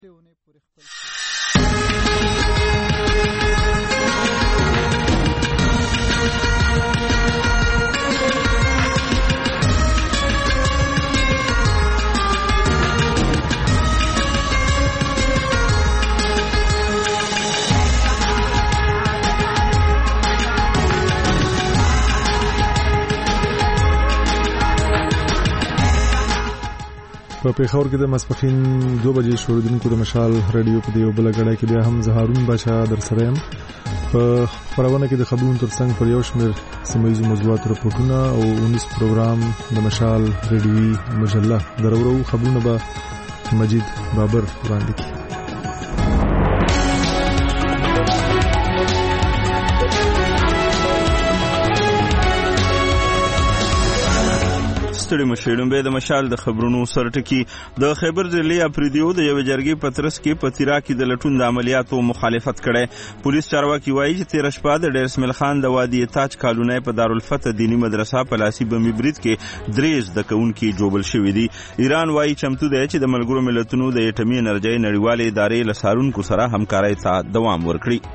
په پیښور کې د ماسپښین 2 بجې شروع د مشال رادیو په دیو بل غړای کې بیا هم زهارون بچا در سره يم په خبرونه کې د خبرونو ترڅنګ پر یو شمېر سیمایي موضوعات راپورټونه او 19 پروګرام د مشال رادیوي مجله درورو خبرونه به مجید بابر وړاندې کوي. ستړي مشیړم به د مشال د خبرونو سرټکی د خیبر ضلع افریدیو د یو جرګې پترس کې پتیرا کې د لټون د عملیاتو مخالفت کړي. پولیس چارواکي وایي چې 13 شپه د ډیر اسماعیل خان د وادي تاج کالونی په دارالفتح دینی مدرسه په لاسی بمي برید کې دریز د کونکي جوبل شوې دي. ایران وایي چمتو دی چې د ملګرو ملتونو د اټومي انرژي نړیوالې ادارې له سارونکو سره همکارۍ ته دوام ورکړي.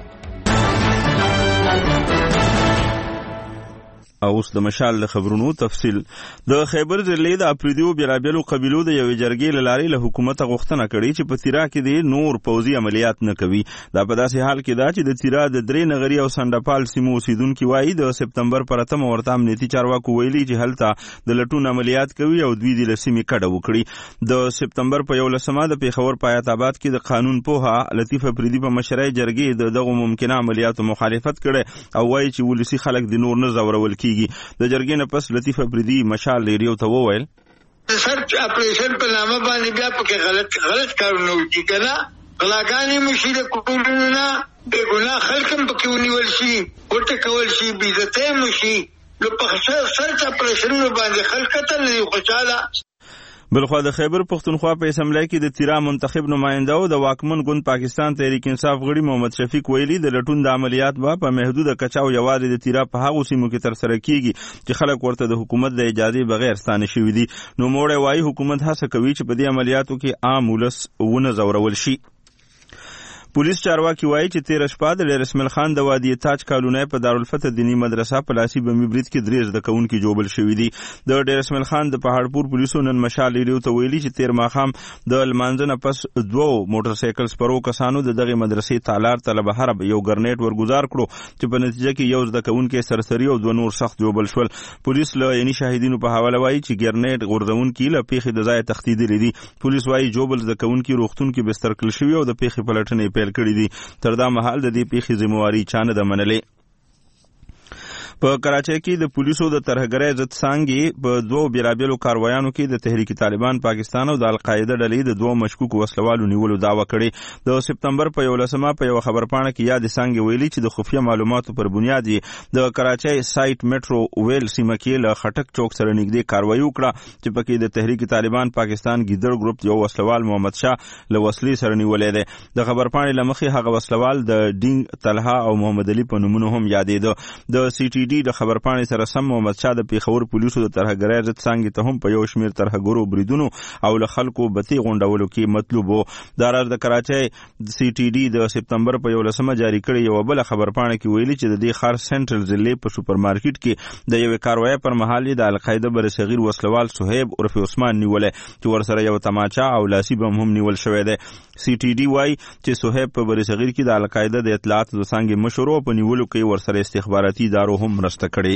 اوس د مشال د خبرونو تفصیل. د خیبر ضلع د اپریدیو بیلابیلو قبیلو د یو جرګې لاري له حکومت غوښتنه کړې چې په تیرا کې د نور پوځي عملیات نه کوي. دا په داسې حال کې دا چې د تیرا د درې نغری او سندپال سیمو اوسیدونکو وایي د سپتمبر پر 8 ورته امنیتي چارواکو ویلي چې هلته د لټون عملیات کوي او دوی د لسیمې کډه وکړي. د سپتمبر په 11 د پیښور پایت آباد کې د قانون پوها لطیف افریدی په مشرۍ جرګې دغه ممکنه عملیاتو مخالفت کړي او وایي چې ولسی خلک د نور نه زورول کیږي. د جرګې نه پس لطیف افریدی مشال لیریو ته وویل سرچ اپریشن په نامه باندې بیا پکې غلط کارونه وکړي کنه غلاګانې مشیره کولونه نه به ګناه خلکم پکې ونیول شي ورته کول شي بیزته مشي نو په سرچ اپریشن باندې خلک ته نه خوشاله. بلخوا د خیبر پختونخوا په اسمبلی کې د تیرا منتخب نماینده او د واکمن ګوند پاکستان تحریک انصاف غړي محمد شفیق ویلي د لټون د عملیات په محدوده کچاو یوازې د تیرا په هغو سیمو کې تر سره کیږي چې خلک ورته د حکومت د اجازه بغیر ستانه شوي دي. نو موړی وایي حکومت هڅه کوي چې په دې عملیاتو کې عام ولس ونه زورول شي. پولیس چارواکي وایي چې 13 شپه د ډیر اسماعیل خان د وادي تاج کالونی په دارالفتح دینی مدرسه په لاسی بمي برید کې دریز د کونکي جوبل شوې دي. د ډیر اسماعیل خان د پهاړپور پولیسو نن مشال لیریو ته ویلي چې 13 ماخام د لمانځنه پس 2 موټر سایکل سپرو کسانو د دغه مدرسې تالار ته له بهر یو ګرنیټ ورګزار کړو چې په نتیجه کې یو د کونکي سرسری او 2 نور سخت جوبل شول. پولیس له یعنی شاهدینو په حواله وایي چې ګرنیټ غورځونکي له پیښې د ځای تختیدلې دي. پولیس وایي جوبل د کونکي روغتون کې بستر کړل شوی او د پیښې پلټنې پیل کړې دي. تر دا مهال د دې پیښې ذمہواری چا نه ده منلې. په کراچۍ کې د پولیسو د ترهګرۍ ضد څانګې په 2 بیلابیلو کاروایانو کې د تحریک طالبان پاکستان او د القاعده ډلې د 2 مشکوک وسلوالو نیولو دعوه کړې. د سپتمبر په 11 په یو خبرپاڼه کې یاد څانګې ویلي چې د خفیه معلوماتو پر بنیاد د کراچۍ سایت میټرو ویل سیمه کې له خټک چوک سره نږدې کاروایی وکړه چې پکې د تحریک طالبان پاکستان ګیدړ ګروپ یو وسلوال محمد شاه له وسلې سره نیولې ده. د خبرپاڼې لمخې هغه وسلوال د ډینګ طلحه او محمد علي په نومونو هم یادېده. د سی ټي ډي د خبرپاڼې سره سم محمد شاه د پیښور پولیسو د ترهګرۍ ضد څانګې ته هم په یو شمېر ترهګرو بریدونو او له خلکو بتې غونډولو کې مطلوب و. دا راز د کراچۍ سی ټي ډي د سپتمبر په 11 جاری کړې یو بل خبرپاڼه کې ویلي چې د دې ښار سنټرل ضلع په سوپر مارکیټ کې د یو کاروایی پر مهال د القاعده برصغیر وسلوال صہیب عرف عثمان نیولې چې ورسره یو تماچا او لاسی بم هم نیول شوی دی. سی ټي ډي وايي چې صہیب په برصغیر کې د القاعده د اطلاعات د څانګې مشر او په نیولو کې ورسره استخباراتي ادارو هم مرسته کړې.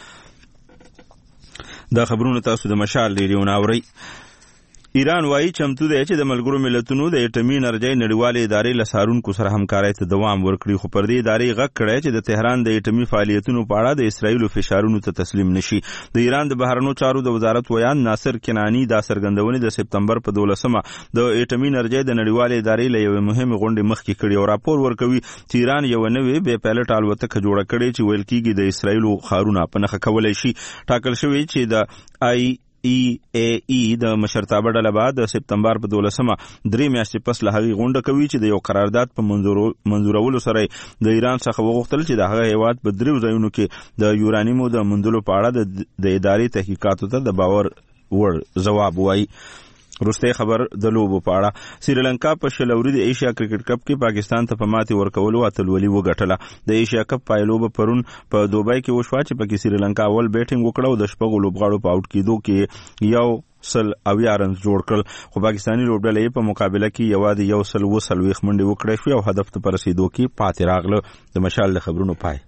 دا خبرونه تاسو د مشال لیریونه اورئ. ایران وایي چمتو دی چې د ملګرو ملتونو د اټومي انرژي نړیوالې ادارې له سارونکو سره همکارۍ ته دوام ورکړي، خو پر دې ادارې غږ کړی چې د تهران د اټومي فعالیتونو په اړه د اسرائیلو فشارونو ته تسلیم نشي. د ایران د بهرنیو چارو د وزارت ویان ناصر کنانی دا څرګندونې د سپتمبر په 12 د اټومي انرژي د نړیوالې ادارې له یوې مهمې غونډې مخکې کړي او راپور ورکوي چې ایران یو نوې بې پایلټ الوتکه جوړه کړې چې ویل کېږي د اسرائیلو ښارونه په نښه کولی شي. ټاکل شوی چې د EAE د مشرتابه ډله بعد د سپتمبر په 12 درې میاشتې پس له هغې غونډه کوي چې د یو قرارداد په منظورولو سره د ایران څخه وغوښتل چې د هغه هیواد په 3 ځایونو کې د یورانیمو د موندلو په اړه د ادارې تحقیقاتو ته د باور وړ ځواب وایي. وروستی خبر د لوبو په اړه سریلانکا په شلوري د ایشیا کرکټ کپ کې پاکستان ته په ماتې ورکولو اتلولي وګټله. د ایشیا کپ پایلوبه پرون په دوبۍ کې وشوه چې پکې سریلانکا اول بیټینګ وکړه او د شپږو لوبغاړو په آوټ کېدو کې یو رنز جوړ کړل، خو پاکستاني لوبډله په مقابله کې یوازې 140 منډې وکړې شوې او هدف ته په رسیدو کې پاتې راغله. د مشال د خبرونو پای.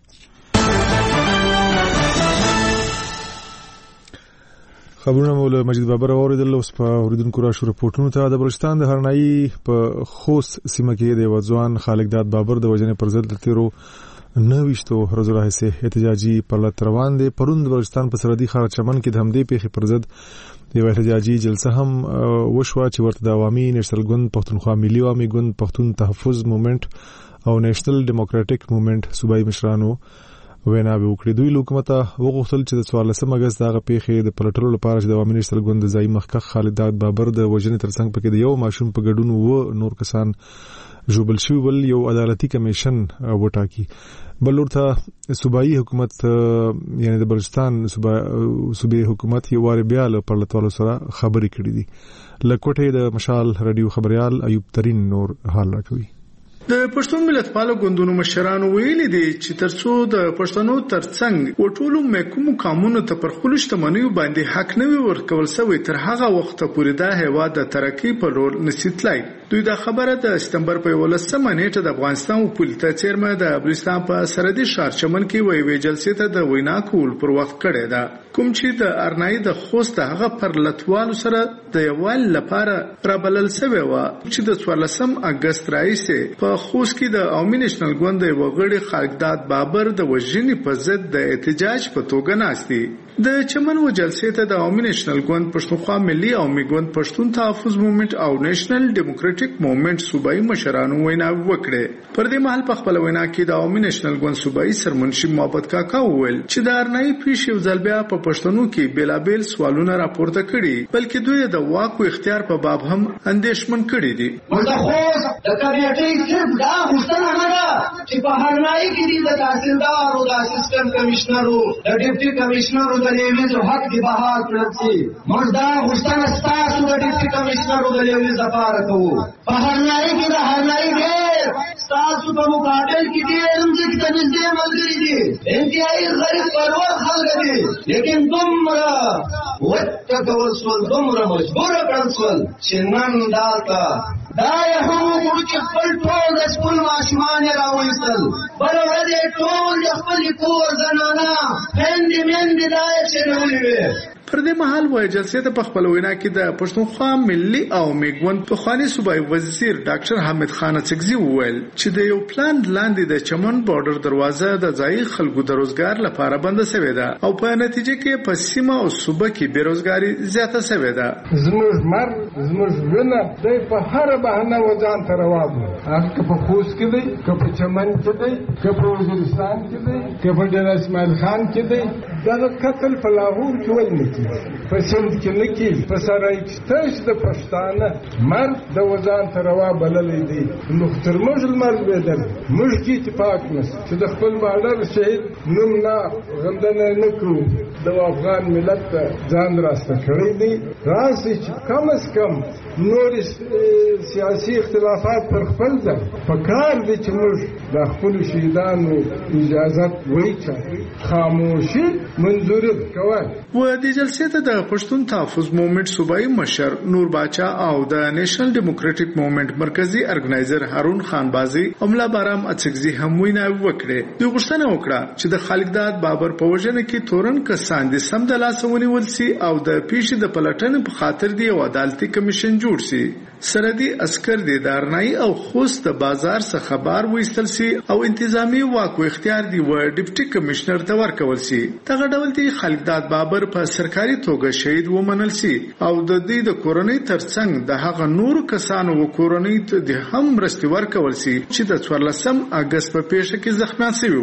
خبرونه مولا مجید بابر اوریدل. اوس په اوریدونکو راشو رپورټونو ته. د بلوچستان د هرنایي په خوست سیمه کې د وځوان خالق داد بابر د وژنې پر ضد تیرو 29 ورځو راهیسې احتجاجي پرلط روان دي. پرون د بلوچستان په سرحدي ښار چمن کې د همدې پیښې پر ضد یو احتجاجي جلسه هم وشوه چې ورته د عوامي نېشنل ګوند پښتونخوا ملي عوامي ګوند پښتون تحفظ موومېنټ او نېشنل ډیموکراټک موومېنټ صوبایي مشرانو ویناوي وکړي. دوی حکومت وغوښتل چې د 14 اگست دغه پیښې د پلټلو لپاره چې د عوامي نېشنل ګوند د ځایي مخکښ خالد داد بابر د وژنې ترڅنګ پکې د یو ماشوم په ګډون و نور کسان ژوبل شوي بل یو عدالتي کمیشن وټاکي. بل ورته صوبایي حکومت یعنی د بلوچستان صوبایي حکومت یو وار بیا له پرلطوالو سره خبرې کړې دي. له کوټې د مشال رادیو خبريال ایوب ترين نور حال راکوي. د پښتون ملتپالو ګوندونو مشرانو ویلي دي چې ترڅو د پښتنو ترڅنګ وټولو محکوم قانونو ته پر خپل شتمنیو باندې حق نه وي ورکول شوی تر هغه وخت پورې دا هیواد د ترقی په لور نشي تلای. دوی دا خبره د سپتمبر په 11مه نیټه د افغانستان پولیټا چیرمن د بلوچستان په سرحدي ښار چمن کې وی جلسې ته د وینا کول پر وخت کړی دا کوم چې د ارنای د خوست هغه پر لټوالو سره د یوال لپاره رابلل شوی و چې د 14 اگست راځي په خوست کې د عوامي نېشنل ګوند د وغړي خالق داد بابر د وژنې په ضد د احتجاج په توګه ناشتي. د چمن و جلسې ته د عوامي نېشنل ګوند پښتونخوا ملي عوامي ګوند پښتون تحفظ موومېنټ او نېشنل ډیموکراټک موومېنټ صوبایي مشرانو وینا وکړه. پر دې مهال په خپل وینا کې د عوامي نېشنل ګوند صوبایي سرمنشي محبت کاکا وویل چې د ارنای پیښې یو ځل بیا په پښتنو کې بیلابیل سوالونه راپورته کړي بلکې دوی د واک او اختیار په باب هم اندېښمن کړي دي. د کابینټي صرف دا غوښتنه نه ده چې په هرنای کې د تحصیلدار او د اسسټنټ کمشنر او د ډیپټي کمشنر د لیویزو حق دی بحال کړل شي. موږ دا غوښتنه ستاسو د ډیپټي کمشنر او د لیویز لپاره کوو. په هرنای کې د هرنای ډېر ستاسو په مقابل کې ډېر ځکه د نږدې ملګري دي انتهایی غریب پرور خلک دي لیکن دومره وټکول شول دومره مجبور کړل شول چې نن دالته دا یې هم وګورو چې خپل ټول د سکول ماشومان یې راوایستل بله ورځ یې ټول د خپل کور زنانه خویندې میندې دا یې شنولې وې. پر دې مهال وای جلسې ته په خپل وینا کې د پښتونخوا ملي عوامي ګوند پخوانی صوبایي وزیر ډاکټر حامد خان اڅکزي وویل چې د یو پلان لاندې د چمن بارډر دروازه د ځایي خلکو د روزګار لپاره بنده شوې ده او په نتیجه کې په سیمه او صوبه کې بیروزګاری زیاته شوې ده. زموږ مرګ زموږ وینه د په هر بهانه وځان ته راوړو هغه په خوست کې دی که په چمن کې دی که په وزیرستان کې دی که په ډیر اسماعیل خان کې دی دا قتل په لاهور کې ولني په سند کې نه کېږي په سرای کې تاسو د پښتانه مرد د وزان تر وا بللې دي نو تر موږ المرد بدل موږ کې اتفاق نشته چې د خپل بارډر شهید نوم نه غندنه نه کوو د افغان ملت ځان راسته کړی دی راسي چې کم از کم نور سیاسي اختلافات پر خپل ځای په کار دي چې موږ د خپل شهیدانو اجازه وایي خاموشي منظوري کوي. و د جلسې ته د پښتون تحفظ موومېنټ صوبایي مشر نور باچا او د نېشنل ډیموکراټک موومېنټ مرکزی ارګنایزر هارون خان بازي املا بارام اڅکزي هم وینا وکړه. دوی غوښتنه وکړه چې د خالق داد بابر په وژنه کې تورن کسان دي سم د لاس ونیول سي او د پیښې د پلټنې په خاطر دی یو عدالتي کمیشن جوړ سي. سرحدي عسكر دي د ارنای او خوست د بازار څخه خبر وېستل سي او انتظامی واک او اختیار دی و ډیپټي کمشنر ته ورکول سي. دغه ډول دی خالق داد بابر په سرکاري توګه شهید ومنل سي او د دې د کورنۍ ترڅنګ د هغه نور کسانو و کورنۍ ته د هم مرستې ورکول سي چې د 14 اگست په پیښه کې زخمیان شوي وو.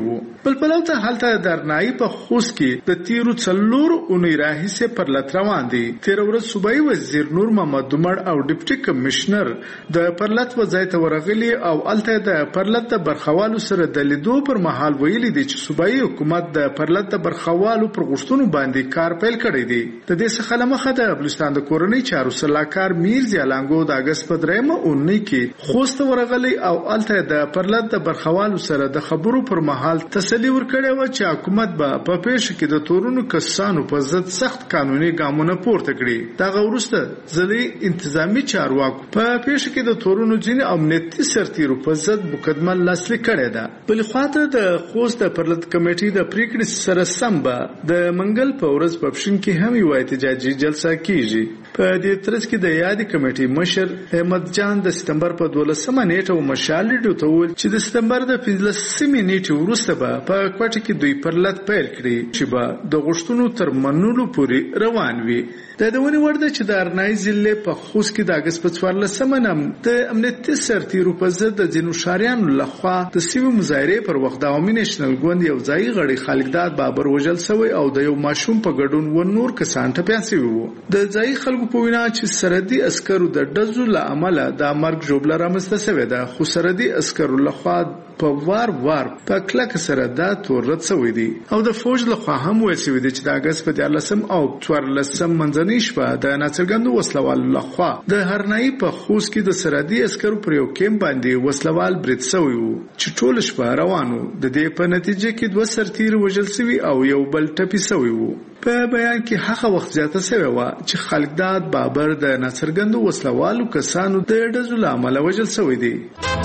بل پلوته هلته درنای په خوست کې د تیرو څلور اونۍ راهیسې پر لټ روان دي. تیر ورځ صوبایي وزیر نور محمد دمړ او ډیپټي کمشنر د پرلط وځای ته ورغلي او الته د پرلط د برخوالو سره د لیدو پر مهال ویلي دي چې صوبایي حکومت د پرلط د برخوالو پر غوښتنو باندې کار پیل کړی دی. د دې څخه لمخه د بلوچستان د کورنۍ چارو سلاکار میر زیالانګو د اگست په 3 اونۍ کې خوست ورغلي او الته د پرلط د برخوالو سره د خبرو پر مهال تسلی ورکړی و چې حکومت به په پیښه کې د تورونو کسانو په ضد سخت قانوني ګامونه پورته کړي. دا وروسته ځلې انتظامی چارواکو په پیښه کې د تورونو ځینې امنیتي سرتیرو په ضد مقدمه لاسلیک کړې ده. بل خواته د خوست د پرلط کمیټې د پریکړې سره سم به د منګل په ورځ په پښین کې هم یو احتجاجي جلسه کیږي. په دې ترڅ کې د یادې کمیټې مشر احمد جان د سپتمبر په 12 نیټه مشال ډیو ته وویل چې د سپتمبر د 15 نیټې وروسته به په کوټه کې دوی پرلط پیل کړي چې به د غوښتنو تر منلو پورې روان وي. د دونی ورده چې د ارنای ضلع په خوست کې د اگست په 14 نم د امنیتي سرتیرو په ضد د ځینو شاریانو لخوا د سیمې مظاهرې پر وخت د عوامي نېشنل ګوند یو ځای غړي خالقداد بابر وژل شوی او د یو ماشوم په ګډون و نور کسان ټپيان شوی وو. د ځای خلکو په وینا چې سرحدي عسکرو د ډزو له امله د مرګ جوړه رامنځته شوې ده، خو سرحدي عسکرو لخوا په وار په کلک سره دا تورت شوی دی او د فوج لخوا هم ویل شوی دی چې د اگست په 14 او 14 منځنۍ شپه د ناڅرګندو وسلوالو لخوا د هرنای په خوست کې د سرحدي عسکرو پر یو کیمپ باندې وسلوال برید شوی وو چې ټول شپه روانو. د دې په نتیجه کې 2 سرتیر وژل شوی او یو بل ټپي شوی وو. په بیان کې هغه وخت زیاته شوی و چې خالقداد بابر د ناڅرګندو وسلوالو کسانو د ډزو له امله وژل شوی دی.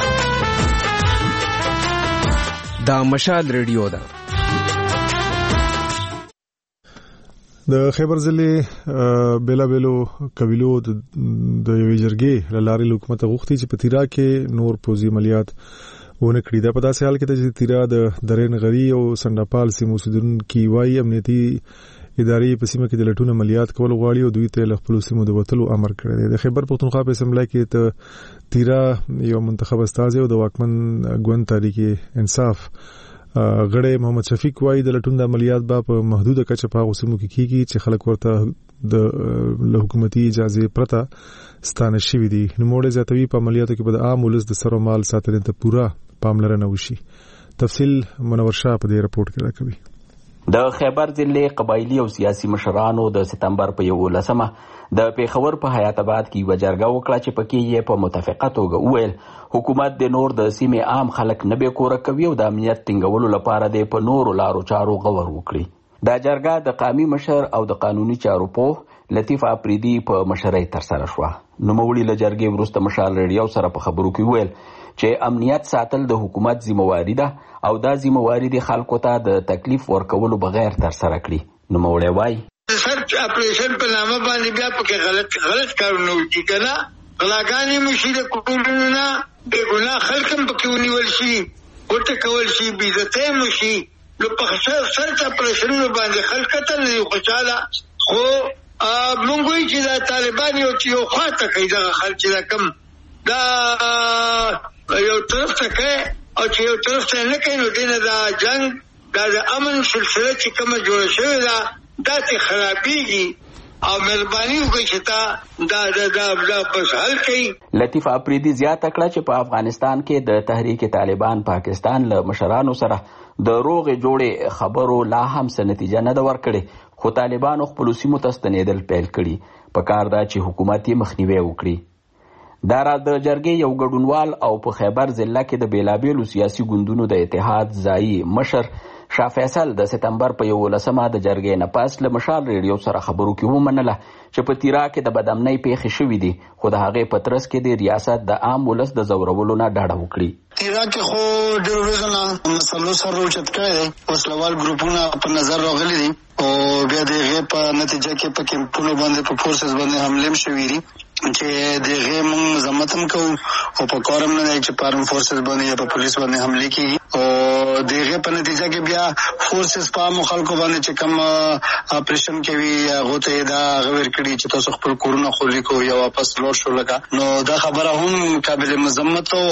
دا مشال ریډیو ده. د خیبر ضلع بیلابیلو قبیلو د یوې جرګې له لارې حکومت غوښتي چې په تیرا کې نور پوځي عملیات ونه کړي. دا په داسې حال کې چې تیرا د درین غری او سندپال سیمو اوسیدونکي وايي امنیتي ادارې په سیمه کې د لټون عملیات کول غواړي او دوی ته له خپل سیمو د وټلو امر کړی دی. د خیبر پختونخوا په اسمبلی کې ته تیرا یو منتخب استازي او د واکمن ګوند تحریک انصاف غړی محمد شفیق وايي د لټون د عملیات په محدوده کچه په سیمو کې کیږي چې خلک ورته د حکومتي اجازه پرته ستانه شوی دي. نوموړی زیاتوي په عملیاتو کې به د عام ولس د سر او مال ساتنې ته پوره پاملرنه وشي. تفصیل منور شاه په دې رپورت کې راکوي. د خیبر ضلع قبایلی او سیاسي مشرانو د سپتمبر په 11 د پیښور په حیات آباد کې یو جرګه وکړه چې پکې یې په متفقه توګه وویل حکومت د نور د سیمې عام خلک نه به کور کوي او د امنیت ټینګولو لپاره د په نورو لارو چارو غور وکړي. دا جرګه د قومي مشر او د قانوني چارو په لطیف اپریدي په مشرۍ ترسره شوه. نوموړي له جرګې وروسته مشال ریډیو سره په خبرو کې وویل چې امنیت ساتل د حکومت ذمہواری ده او دا ذمہواری د خلکو ته د تکلیف ورکولو بغیر ترسره کړي. نوموړی وایي سرچ اپریشن په نامه باندې بیا پکې غلط کارونه وکړي کنه غلاګانې مشیده کولونه نه بے ګناه خلکم پکې ونیول شي ورته کول شي بې عزته مشي نو په سرچ اپریشن باندې خلک ته نه خوشاله خو مونږ وایي چې دا طالبان یو خواته کوي دا خلک دا کم دا یو طرف ته کوي او چې یو طرف ته نه کوي نو دینه دا جنگ دا د امن سلسله چې کومه جوړه شوې ده دا ته خرابېږي او مهرباني وکړئ چې تا دا بس حل کړئ. لطیف اپریدي زیاته کړه چې په افغانستان کې د تحریک طالبان پاکستان له مشرانو سره د روغې جوړې خبرو لا هم څه نتیجه نه ده ورکړې خو طالبانو خپلو سیمو ته ستنېدل پیل کړي. په کار ده چې حکومت یې مخنیوی وکړي. دا راز د جرګې یو ګډونوال او په خیبر ضلع کې د بیلابیلو سیاسي ګوندونو د اتحاد ځایي مشر شاه فیصل د سپتمبر په 11 د جرګې نه پس له مشال ریډیو سره خبرو کې ومنله چې په تیرا کې د بدامنۍ پیښې شوې دي خو د هغې په ترڅ کې د ریاست د عام ولس د ځورولو نه ډاډه وکړي. تیرا کې خو ډېر ورځې مسلو سر اوچت کړی دی وسلوال ګروپونه په نظر راغلي دي او بیا د هغې په نتیجه کې په کیمپونو باندې په فورسز باندې حملې هم شوي دي چې د هغې موږ مذمت هم کوو او په کار هم نه دی چې په آرم فورسز باندې یا په پولیس باندې حملې کېږي او دغه په نتیجه کې بیا فورسز په مخالکو باندې چې کوم اپریشن کوي هغه ته دا غوړ کړي چې تاسو خپل کورونه خولي کو یا واپس لور شو لګا نو دا خبره هم قابل مذمت او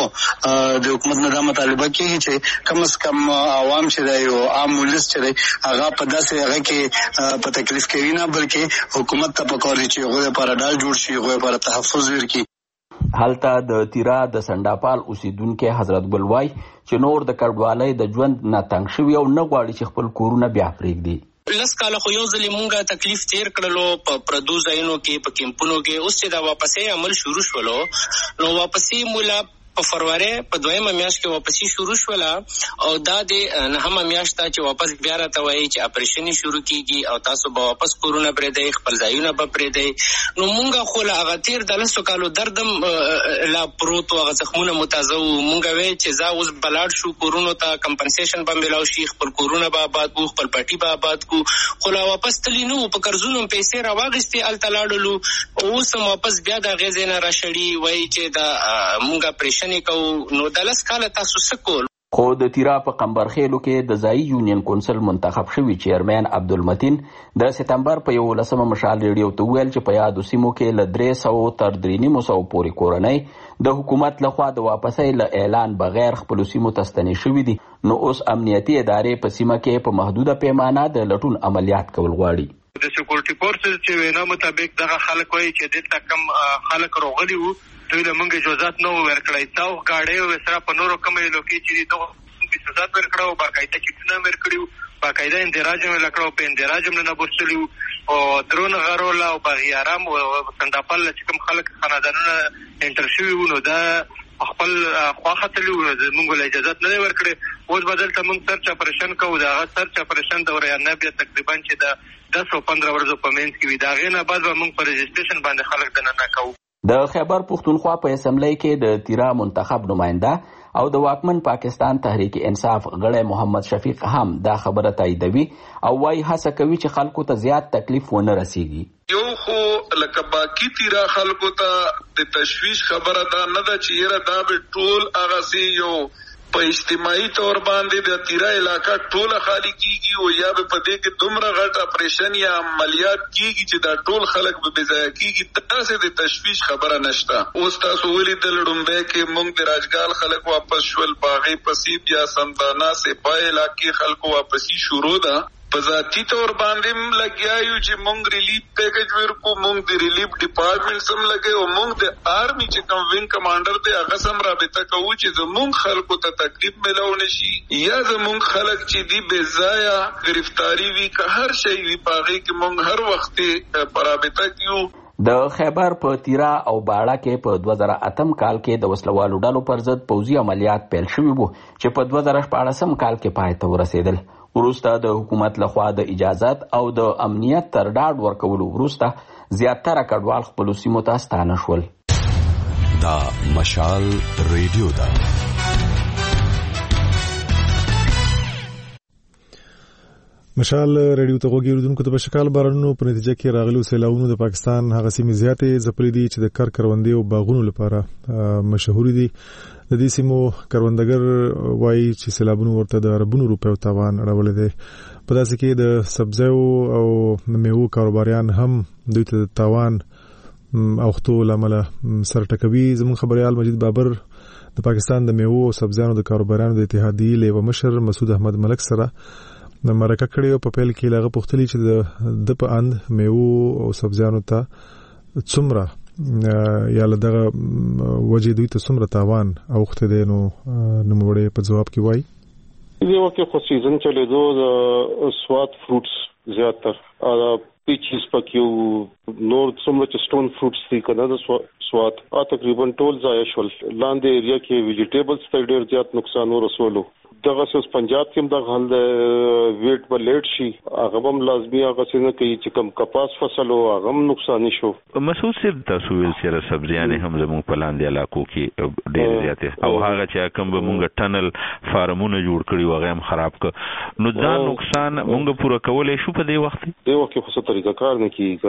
د حکومت نه دا مطالبه کوي چې کم از کم عوام چې دی او عام ولس چې دی هغه په داسې هغه کې په تکلیف کوي نه بلکې حکومت ته پکوري چې هغه لپاره ډال جوړ شي هغه لپاره تحفظ ورکړي. هلته د تیرا د سنداپال اوسیدونکو حضرت ګل وای چې نور د کډوالۍ د ژوند نه تنګ شوی او نه غواړي چې خپل کورونه بیا پرېږدي. لس کاله خو یو ځلې مونږه تکلیف تیر کړلو په پردو ځایونو کې په کیمپونو کې، اوس چې دا واپسې عمل شروع شولو نو واپسې مولا په فروری په دویمه میاشت کې واپسې شروع شوله او دا د نهمه میاشت ته چې واپس بیا راته وایي چې اپریشن شروع کیږي او تاسو به واپس کورونه پرېږدئ، خپل ځایونه به پرېږدئ. نو مونږه خو له هغه تیر د لسو کالو دردم لا پروت و، هغه زخمونه متازه و. مونږه وی چې ځا اوس بلاړ شو کورونو ته، کمپنسیشن به میلاو شي، خپل کورونه به آباد کو، خپل پټي به آباد کو. خو لا واپس تللی نه و، په قرضونو پیسې راواغېستې هلته لاړلو. اوس هم واپس بیا د هغې ځای نه راشړي وایي چې دا مونږ اپریشن کو. نو د لس کاله تاسو څه کول؟ خو د تیرا په قمبرخېلو کې د ځایي یونین کونسل منتخب شوي چیرمن عبدالمتین د سپتمبر په 11 مشال ریډیو ته ویل چې په یادو سیمو کې له 300 تر 350 پورې کورنۍ د حکومت لخوا د واپسۍ له اعلان بغیر خپلو سیمو ته ستنې شوي دي. نو اوس امنیتي ادارې په سیمه کې په محدوده پیمانه د لټون عملیات کول غواړي. د سکیورټي فورسز چې وینا مطابق دغه خلک وایي چې دلته کم خلک راغلي وو، دوی له موږ اجازات نه ورکړی. تاو ګاډۍ او سره په نورو کومې لوکې چې دغه اجازات ورکړو، باقاعده چټونه ورکړو، باقاعده اندراج هم ورکړو، په اندراج هم نه بوستلیو او درون غرولا او بغیارام او سنداپال چې کوم خلک خاندانونه انټر شوي وو نو دا خپل خواختلو موږ له اجازات نه ورکړي. اوس بدل ته موږ سرچ اپریشن کوو. دا سرچ اپریشن د وریا بیا تقریبا چې د 10 او 15 ورځو په منځ کې وي. دا غینه بعد موږ په رجسټریشن باندې خلک دننه کوو. د خیبر پختونخوا په اسمبلی کې د تیرا منتخب نماینده او د واکمن پاکستان تحریک انصاف غړی محمد شفیق هم دا خبره تاییدوي او وايي هڅه کوي چې خلکو ته زیات تکلیف ونه رسیږي. یو خو لکه باقی تیرا خلکو ته د تشویش خبره دا نه ده چې یره دا به ټول هغه سي یو په اجتماعي تور باندې د تیرا علاقہ ټول خالی کیږي او یا به پدې کې دومره غټ اپریشن یا عملیات کیږي چې دا ټول خلک به بځای کیږي. تاسو د تشویش خبره نشته. اوس تاسو ولې د لړمبه کې مونږ د راجګال خلک واپس شول، باغې پسیب یا سندانا سه پای علاقې خلکو واپسی شروع ده. په ذاتی تور باندې لګیایو چې مونږ ریلیف پیکج ورکو، مونږ د ریلیف ډپارټمنټ سم لګي او مونږ د آرمي چې کوم وینګ کمانډر دی هغه سم رابطه کوو چې زمونږ خلکو ته تکلیف ملو نشي یا زمونږ خلک چې دی بے ځایه گرفتاری وی که هر شی وی پاغي کې مونږ هر وخت پر رابطه کیو. د خیبر په تیرا او باړه کې په 2008 کال کې د وسلوالو ډلو پر ضد پوځي عملیات پیل شوي وو چې په 2014 کال کې پای ته ورسېدل. وروسته د حکومت لخوا د اجازت او د امنیت تر ډاډ ورکولو وروسته زیاتره کډوال خپلو سیمو ته ستانه شول. دا مشال ریډیو ده. مشال ریډیو ته غوږی اورېدونکو ته په شکال بارانونو په نتیجه کې راغلو سیلاوونو د پاکستان هغه سیمې زیاتې ځپلې دي چې د کروندې او باغونو لپاره مشهور دي. د دې سیمو کروندګر وایي چې سیلابونو ورته د اربونو روپیو تاوان اړولی دی. په داسې کې د سبزیو او میوو کاروباریان هم دوی ته د تاوان اوختو له امله سر ټکوي. زموږ خبریال مجید بابر د پاکستان د میوو او سبزیانو د کاروباریانو د اتحادیې له یوه مشر مسعود احمد ملک سره مرکه کړې او په پیل کې هغه پوښتلي چې د په اند میوو او سبزیانو ته څومره یا له دغه وجې دوی ته څومره تاوان اوښتی دی. نو نوموړی په ځواب کې وایي دې وخت کې خو سیزن چلېدو د سوات فروټس زیاتر پیچز پکې نور څومره چې سټون فروټس دي کنه د سوات تقریبا ټول ضایع شول. لاندې ایریا کې ویجیټیبلز ته ډېر زیات نقصان ورسولو. دغه اوس پنجاب کې هم د حل ویټ به لیټ شي هغه هم لازمي هغه څنګه کوي چې کم کپاس فصل او هغه هم نقصان شو. مسعود صاحب تاسو ویل چې سبزیانې هم زموږ په لاندې علاقو کې ډېر زیات او هغه چې کوم به موږ ټنل فارمونه جوړ کړي هغه هم خراب کړ. نو دا نقصان موږ پوره کولای شو په دې وخت کې؟ دې وخت کې خو څه طریقه کار نه کیږي کنه. دا په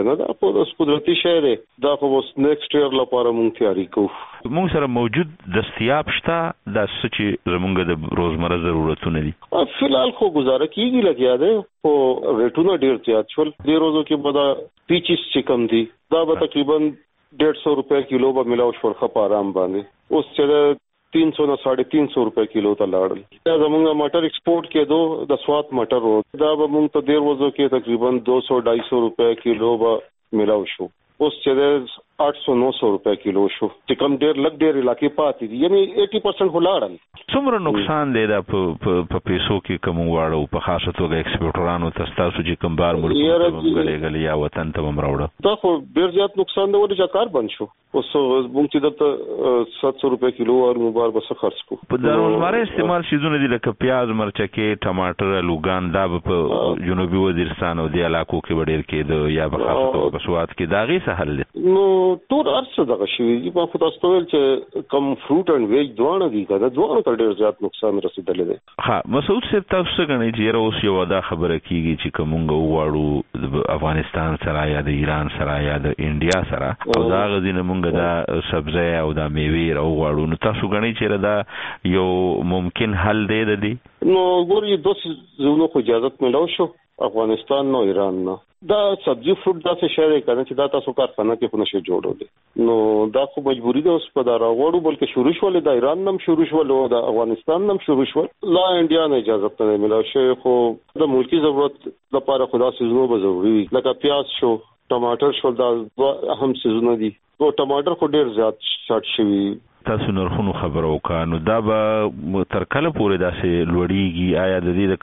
د قدرتي شی دی دا خو اوس نیکسټ ایئر لپاره مونږ تیاری کوو. مونږ سره موجود دستیاب شته دا څه چې زمونږ د روزمره ضرورتونه دي؟ فلحال خو گزاره کیږي لګیا دی خو ریټونه ډیر زیات شول. دې روزو کې به دا پیچیس چې کم دي دا به تقریبا 150 روپے کیلو به ملاو شول خپ آرام باندې. اوس چې 300 نه 350 روپے کیلو ته لاړل. دا زمونږ مټر ایکسپورټ کېدو د سوات مټر وو دا به مونږ ته ډیر وځو کې تقریبا 200-250 روپے کیلو به ملاو شو. اوس چې 800-900 روپے کیلو شو چې کم ډیر لګ ډیر علاقې پاتې دي یعنی 80% ولاړل. څومره نقصان دی دا په پیسو کې کوم واړو په خاصه توګه ایکسپورټرانو ته تاسو چې کوم بار ملک غلي یا وطن ته ومراوړه؟ دا خو ډیر زیات نقصان دی ولې چې کار بند شو. اوس مونږ چې د 700 روپے کیلو ورو بار بس خرڅ کو. په دروازمره استعمال شیزونه دي لکه پیاز مرچکې ټماټر لوګان دا په جنوبي وزیرستان او د علاقو کې ډیر کېده یا په خاصه توګه په سوات کې دا غي سهل دي. نو ټول ارڅ دغه شی په خو تاسو ول چې کم فروټ اند ویج دوانه دي کنه دوانه ته ډیر زیات نقصان رسیدلی دی. ها مسعود صاحب تاسو غنئ چې اوس یو دا خبره کیږي چې کومه وواړو د افغانستان سره یا د ایران سره یا د انډیا سره او دا غزینه مونږ دا سبزی او دا میوه او وواړو نو تاسو غنئ چې دا یو ممکن حل دی د دې؟ نو ګوري دوه زونو خو اجازه ملو شو افغانستان نو ایران نه. دا سبزی فروټ دا څه شی دی کنه چې دا تاسو کارخانه کې خو نشي جوړول نو دا خو مجبوری ده اوس په دا راوړو بلکې شروع شول د ایران نم شروع شول او د افغانستان نم شروع شول لا انډیا نه اجازه نه ملو شي. خو د ملکی ضرورت لپاره خدا سيزونو به ضروري وي لکه پیاز شو ټماټر شو دا اهم سيزونه دي. او ټماټر خو ډیر زیات شارټ شوی. تاسو نرخونو خبرو وکړه نو دا به تر کله پورې داسې لوړیږي؟ آیا د دې د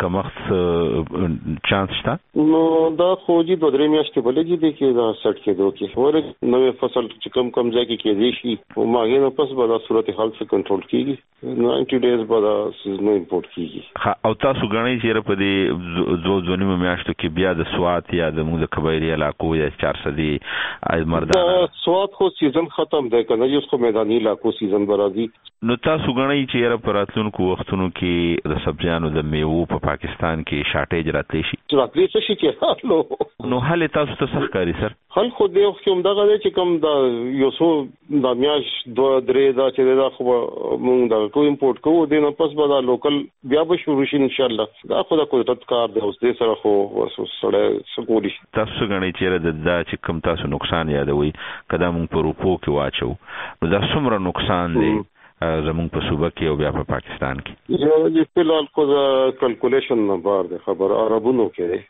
کمښت چانس شته؟ نو دا خو جی 2-3 میاشتې بلګي دي کې دا سټ کېدو کې ورې نوې فصل چې کم ځای کې کېدی شي او ماګې نو پس به دا صورتحال څخه کنټرول کیږي 90 ډیز به دا سیزنو امپورټ کیږي. او تاسو غنئ چې په دې 2 میاشتو کې بیا د سوات یا د موږ د قبایلی علاقو یا 400 مردان سوات خو سیزن ختم دی کنه یوس خو میداني علاقو سیزن برازي. نو تاسو غنئ چې په راتلونکو وختونو کې د سبزیانو د میوو په پاکستان کې شارټیج راتلی شي؟ راتلی شي چې نو حل تاسو ته څه ښکاري سر؟ حل خو دې وخت هم دغه دی چې کوم دا یو څو د میاش 2-3 دا چې دا خو مونږ دا کو امپورټ کوو دې نه پس به دا لوکل بیا به شروع شي ان شاء الله. دا خو د قدرت کار دی اوس دې سره خو سره سکولی. تاسو غنئ چې دا چې کوم تاسو نقصان یادوي کدا مونږ په روپو کې واچو نو دا څومره نقصان دی زمونږ په صوبه کې او بیا په پاکستان کې؟ یو په لال خو کیلکولیشن نه بار دی خبر عربونو کې دی.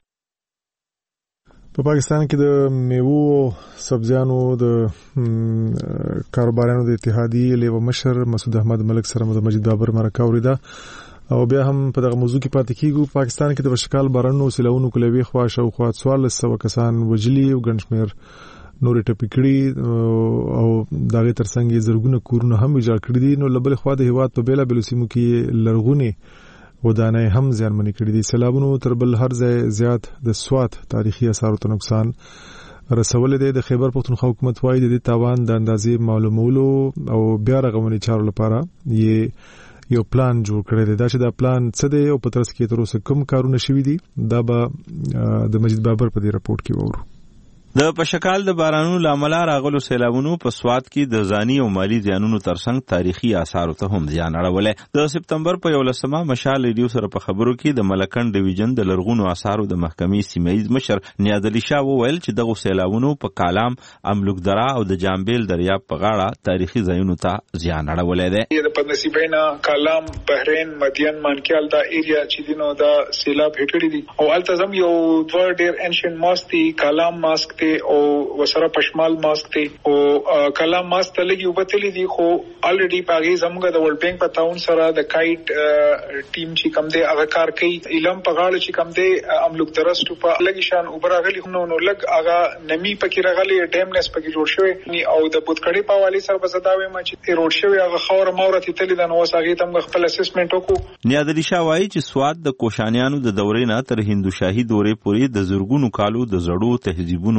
په پاکستان کې د میوو سبزیانو د کاروبارانو د اتحادیې لیو مشر مسعود احمد ملک سره مجید بابر مرکه اوریدا او بیا هم په دغه موضوع کې پاتې کیږو. پاکستان کې د بشکال بارانو سیلاونو کلوي خواشه او خوا 1400 کسان وجلي او ګنشمیر نور ټپي کړي او دغه ترڅنګ زرګونه کورونه هم ویجاړ کړي دي. نو لبل خوا د هیواد په بیلا بیل سیمو کې لرغونی ودانۍ هم زیانمنې کړي دي. سیلابونو تر بل هر ځای زیات د سوات تاریخي اثارو ته نقصان رسول دي. د خیبر پختونخوا حکومت وايي د تاوان د اندازې معلومولو او بیا رغونې چارو لپاره یو پلان جوړ کړی دی. دا چې دا پلان څه دی او په ترڅ کې تر اوسه کوم کارونه شوي دي دا به د مجید بابر په دې راپورټ کې وورو. د پشکال د بارانونو لامل راغلو سیلابونو په سوات کې د ځاني او مالی زیانونو ترڅنګ تاریخي آثارو ته هم زیان اړولې. د سپتمبر په 11 مشال ریډیو سره په خبرو کې د ملکن ډیویژن د لرغونو آثارو د محکمې سیمایي مشر نیاز علي شاه وویل چې دغه سیلابونو په کالام املوک درا او د جامبیل دریاب په غاړه تاریخي ځایونو ته زیان اړولې ده. د پنسیبینا کالام بحرین مدین مانکیال دا ایریا چې دینو دا سیلاب هټړي دي او التزم یو دوه ډیر انشن ماستي کالام ماسک او وسره پشمال ماسک ته او کلام ماسک ته لګي وبتلی دي خو الریډي پاګي زموږ د ورلد بانک په تاون سره د کایټ ټیم چې کوم دی هغه کار کوي. علم په غاړه چې کوم دی املوک درست په لګي شان وبراغلی نو لګ هغه نمی پکې راغلی ډیمنس پکې جوړ شوی او د بوتکړې په حواله سره بزداوي ما چې روډ شوی هغه خور مورته تل د نو ساغي تم خپل اسسمنت وکړو. نیاز علي شاه وايي چې سواد د کوشانیانو د دورې نه تر هندو شاهي دورې پورې د زرګونو کالو د زړو تهذیبونو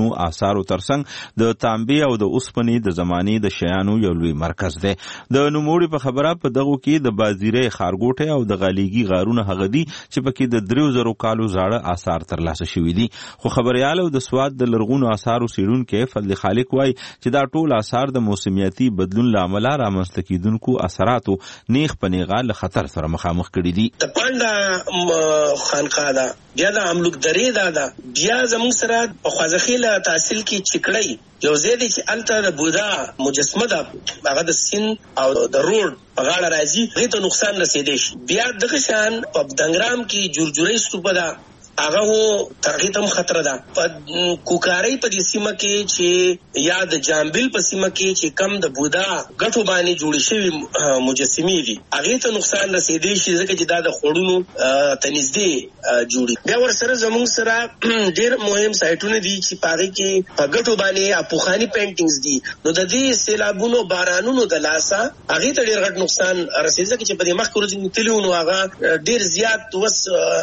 لرغونو آثارو ترڅنګ د تانبې او د اوسپنې د زمانې د شیانو یو لوی مرکز دی. د نوموړي په خبره په دغو کې د بازیرې ښارګوټی او د غالیګي غارونه هغه دي چې پکې د 3000 کالو زاړه آثار ترلاسه شوي دي. خو خبريال او د سواد د لرغونو آثارو څېړونکی فضل خالق وایي چې دا ټول آثار د موسمیاتي بدلون له امله رامنځته کېدونکو اثراتو نیغ په نیغه له خطر سره مخامخ کړي دي. د پانډا خانقاه ده، بیا د املوک درې ده، بیا زموږ سره په خوازخیله تحصیل کې چکړی یو ځای دی چې هلته د بودا مجسمه ده، هغه د سیند او د روډ په غاړه راځي، هغې ته نقصان رسېدی شي. بیا دغه شان په دنګرام کې جورجورۍ ستوپه ده، هغه هو ترغیب هم خطر ده. په کوکارۍ په دې سیمه کې چې یا د جامبل په سیمه کې چې کم د بودا ګټو باندې جوړې شوي مجسمې دي، هغې ته نقصان رسېدی شي ځکه چې دا د خوړونو ته نږدې جوړي. بیا ورسره زموږ سره ډېر مهم سایټونه دي چې په هغې کې په ګټو باندې اپوخاني پینټینګز دي. نو د دې سیلابونو بارانونو د لاسه هغې ته ډېر غټ نقصان رسېږي ځکه چې په دې مخکې ورځې تللي وو نو هغه ډېر زیات اوس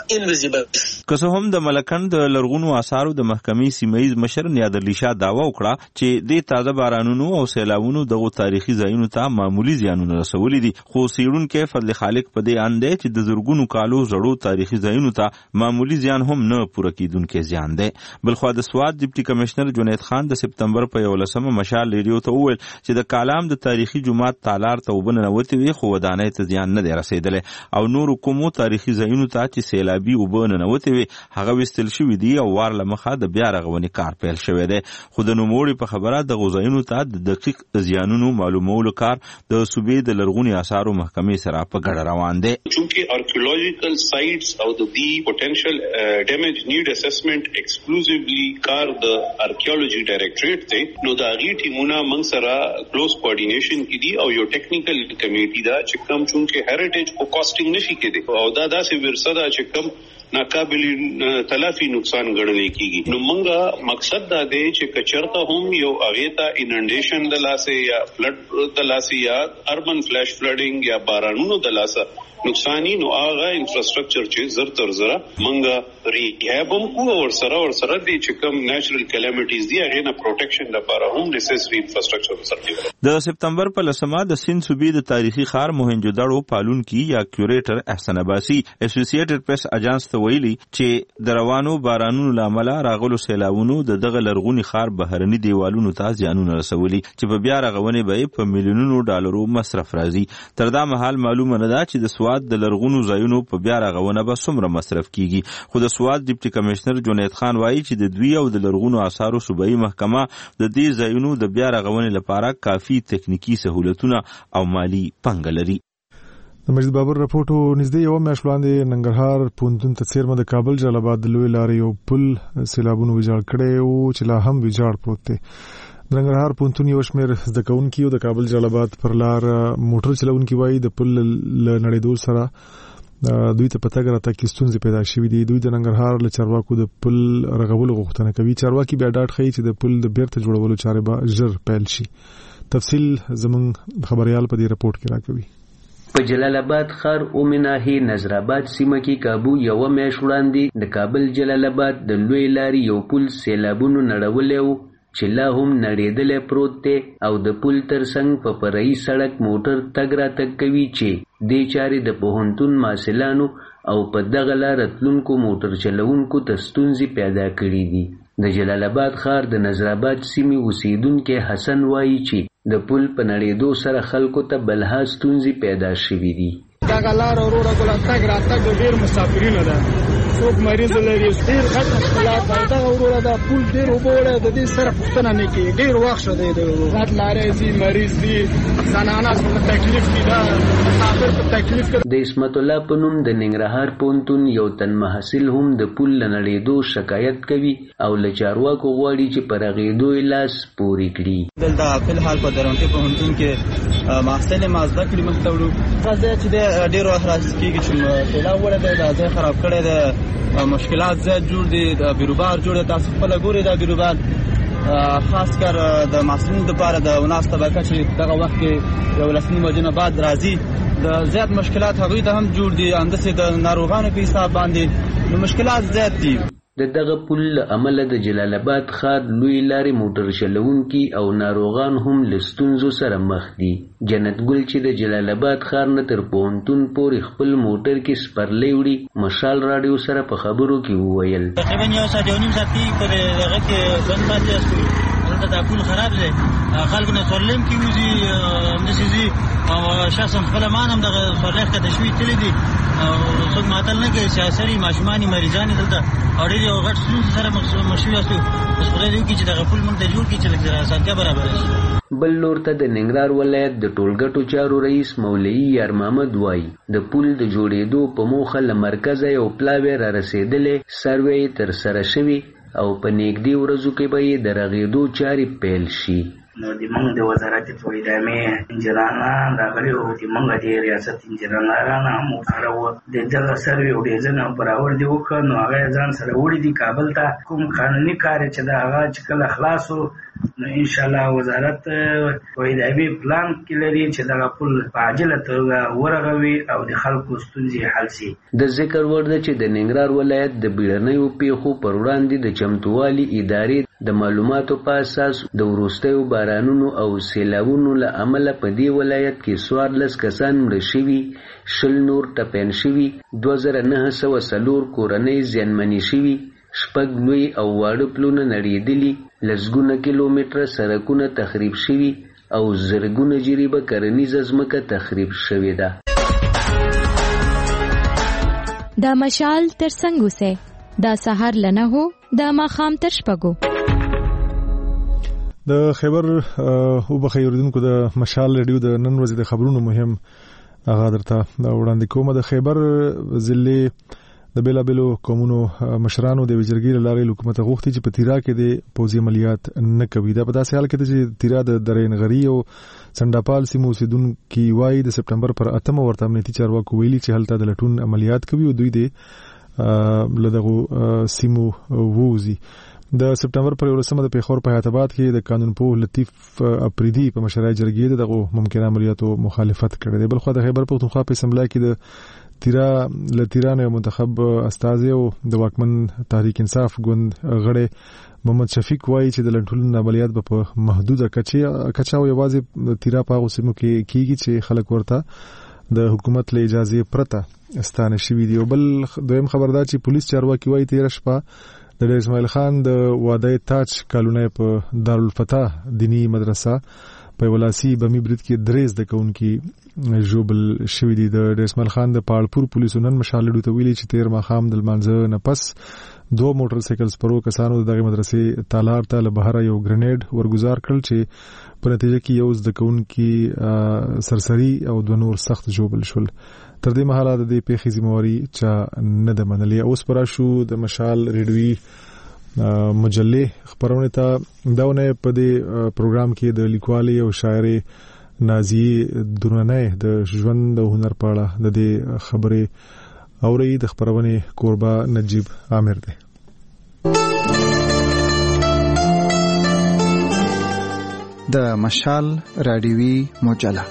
انویزیبل. هم د ملکن د لرغونو آثارو د محکمې سیمهیز مشر نیادرلی شاه دعوا وکړه چې د تازه بارانونو او سیلابونو دغه تاریخي ځایونو ته معمولی زیانونه رسولي دي. خو څېړونکی فضل خالق په دې اند دی چې د زرګونو کالو زړو تاریخي ځایونو ته معمولی زیان هم نه پوره کیدونکی زیان دی. بلخوا د سواد ډیپټي کمشنر جنید خان د سپتمبر په 11 مشال ریډیو ته وویل چې د کالام د تاریخي جومات تالار ته اوبه ننوتې وي خو ودانۍ ته زیان نه دی رسېدلی او نورو کومو تاریخي ځایونو ته چې سیلابي اوبه ننوتې وي هغه وستل شوي دي او وار له مخه د بیا رغونې کار پیل شوی دی. خو د نوموړي په خبره دغو ځایونو ته د دقیق زیانونو معلومولو کار د صوبې د لرغوني آثارو محکمې سره په ګډه روان دی. چونکې آرکیولوژیکل سایټس او د دې پوتنشل ډیمیج نیډ اسسمنټ ایکسکلوزیولی کار د آرکیولوژي ډایریکټریټ دی، نو د هغې ټیمونه موږ سره کلوز کوارډینیشن کې دي او یو ټیکنیکل کمیټي ده چې کوم چونکې هریټیج کو کاسټینګ نشي کېدی او دا داسې ورثه ده چې کوم ناقابل تلافي نقصان ګڼل کېږي. نو موږ مقصد دا دی چې کچرته هم یو هغې ته اننډیشن د لاسه یا فلډ د لاسه یا اربن فلیش فلډینګ یا بارانونو د لاسه نقصانی نو هغه انفراستراکچر چې زر تر زره موږ ریهاب هم کوو او ورسره دی چې کوم نیچرل کلیمیټیز دي هغې نه پروټیکشن لپاره هم نیسیسري انفراستراکچر ورسره. د سپتمبر په 10 د سند صوبې د تاریخي ښار موهنجودړو پالونکي یا کیوریټر احسن عباسي اسوسییټډ پریس اجانس ته ویلي چې د روانو بارانونو له امله راغلو سیلابونو د دغه لرغوني ښار بهرني دیوالونو ته زیانونه رسولي چې په بیا رغونې به یې په میلیونونو ډالرو مصرف راځي. تر دا مهال معلومه نه ده چې د سواد د لرغونو ځایونو په بیا رغونه به څومره مصرف کیږي. خو د سواد ډیپټي کمشنر جنید خان وایي چې د دوی او د لرغونو آثارو صوبایي محکمه د دې ځایونو د بیا رغونې لپاره کافي تکنیکی سهولتونه او مالی پنګه لري. د مجید بابر رپورټو نږدې یو میاشت وړاندې ننګرهار پوهنتون ته څیرمه د کابل جلال آباد د لوی لارې یو پل سیلابونو ویجاړ کړی و چې لا هم ویجاړ پروت دی. د ننګرهار پوهنتون یو شمېر زده کوونکي او د کابل جلال آباد پر لار موټر چلوونکي وایي د پل له نړېدو سره دوی ته په تګ راتګ کې ستونزې پیدا شوي دي. دوی د ننګرهار له چارواکو د پل رغولو غوښتنه کوي. چارواکي بیا ډاډ ښیي چې د پل د بیرته جوړولو چارې به ژر پیل شي. تفصیل زموږ خبريال په دې رپورټ کې راکوي. په جلال آباد ښار اومناهي نظر آباد سیمه کې کابو یو میاشت وړاندې د کابل جلال آباد د لوی لارې یو پل سیلابونو نړولی و چې لا هم نړېدلی پروت دی او د پل ترڅنګ په فرعي سړک موټر تګ راتګ کوي چې دې چارې د پوهنتون محصلانو او په دغه لاره تلونکو موټر چلوونکو ته ستونزې پیدا کړي دي. د جلال آباد ښار د نظر آباد سیمې اوسیدونکی حسن وایي چې د پل په نړېدو سره خلکو ته بلها ستونزې پیدا شوي دي. دغه لاره وروره ګله تګ راتګ د ډېر مسافرینو ده، څوک مریض لري، ډېر غټ مشکلات ده. دغه وروره دا پل ډېر اوبه وړی، د دې سره پوښتنه نه کېږي. ډېر وخت شه دی د غټ لارې ځي، مریض دي، زنانه په تکلیف کې ده، مسافر په تکلیف کې. د اسمت الله په نوم د ننګرهار پوهنتون یو تن محصل هم د پل له نړېدو شکایت کوي او له چارواکو غواړي چې په رغېدو یې لاس پورې کړي. دلته فلحال په درونټي پوهنتون کې محصل ما زده کړي مخ ته وړو. راځي چې ډېر وخت راځي کېږي چې سیلاب وړی دی، دا ځای خراب کړی دی، مشکلات زیات جوړ دي، د بیروبار جوړ دی. تاسو خپله ګورئ دا بیروبار خاص کر د محصلینو دپاره د وناس طبقه چې دغه وخت کې 11 بجې نه بعد راځي، د زیات مشکلات هغوی ته هم جوړ دي، همداسې د ناروغانو په حساب باندې نو مشکلات زیات دي. د دغه پل له امله د جلال آباد ښار لوی لارې موټر چلونکي او ناروغان هم له ستونزو سره مخ دي. جنت ګل چې د جلال آباد ښار نه تر پوهنتون پورې خپل موټر کې سپرلی وړي مشال راډیو سره په خبرو کې وویل تقریبا یو ساعت یو نیم ساعت کې پر هغه کې بند پاتې استو دلته دا پل خراب دی خلکو نه سورلیم کې وځي نشي او شخصا خپل مانم دغه سورلیخ کې د شوي تللی دي او څوک ماتل نه کوي سیاسري ماشومانی مریضان دلته او ډېر یو غټ ستونزې سره مخ شوي استو بس خدای دې وکړي چې دغه پل موږ ته جوړ کړي چې لږ اسانتیا برابره شي. بل لور ته د ننګرهار ولایت د ټولګټو چارو رئیس مولوي یار محمد وایي د پل د جوړېدو په موخه له مرکزه یو پلاوی را رسېدلې سروې تر سره شوي او په نږدې ورځو کې به یې د رغېدو چارې پیل شي. نو د موږ د وزارت په ادامې انجنیران راغلي او د موږ د ریاست انجنیران هم سره و د دغه سروې وړاندې برابر دی وکړ نو هغه ځان سره وړي دي کابل ته کوم قانوني کار چې دا هغه چې کله خلاصو نو ان شاء الله وزارت په ادامې پلان کې لري چې دا پل په عاجله توګه ورغوي او د خلکو ستونزې حل شي. د ذکر وړ ده چې د ننګرهار ولایت د بیړنیو پیښو پر وړاندې د چمتووالي ادارې د معلوماتو په اساس د وروستیو بارانونو او سیلابونو له امله په دې ولایت کې 14 کسان مړه شوي 20 نور ټپیان شوي 2904 کورنۍ زیانمنې شوي 6 لوی او واړه پلونه نړېدلي لسګونه کیلومتره سړکونه تخریب شوي او زرګونه جریبه کرنیزه ځمکه تخریب شوې ده. دا مشال تر څنګ اوسه دا سحر لنه هو دا ماښام تر شپږو. د خیبر او بخیردونکو د مشال ریډیو د نن ورځې د خبرونو مهم هغه درته وړاندې کوم. د خیبر ضلع د بیلابلو قومونو مشرانو د وزیرګي لارې حکومت غوښتي چې په تیرا کې د پوځي عملیات نه کوي. دا په داسې حال کې چې تیرا د درېنغري او سنداپال سیمو اوسیدونکي وایي د سپټمبر پر 8 ورته امنیتي چارواکو ویلي چې هلته د لټون عملیات کوي او دوی د لدغه سیمو ووزي. د سپټمبر پر 18 د پیښور په حیات آباد کې د قانونپوه لطیف اپریدي په مشرۍ جرګې دغه ممکنه عملیاتو مخالفت کړې ده. بلخو د خیبر پختونخوا په اسمبلی کې د تیرانو منتخب استازي او د واکمن تحریک انصاف ګوند غړي محمد شفیق وایي چې د لټون عملیات په محدوده کچا او یوازې تیرا په اوسمو کې کیږي چې خلک ورته د حکومت له اجازه پرته استانه شوی دی. او بل دویم خبردار چې پولیس چارواکي وایي تیر شپه د اسماعیل خان د واده تاج کالونه په دارالفتح دینی مدرسه په ولاسي بمی برید کې دریز د کونکي جوبل شوی دی. د اسماعیل خان د پالپور پولیسو نن مشالډو ته ویلي چې تیر ماخام د لمانځه نه پس 2 موټر سایکل سپرو کسانو دغه مدرسې تالار ته له بهر یو گرینیډ ورګزار کړل چې په نتیجه کې یو د کونکي سرسری او 2 نور سخت جوبل شول. تر دې مهاله د دې پیښې ذمہواری چا نه ده منلې. اوس پر شو د مشال ریډوي مجلې خبرونه ته داونه په دې پروګرام کې د لیکوالي او شاعري نازیه درنه د ژوند او هنر په اړه د دې خبرې اوري. د خبرونه قربا نجیب عامر ده. د مشال رادیوي مجله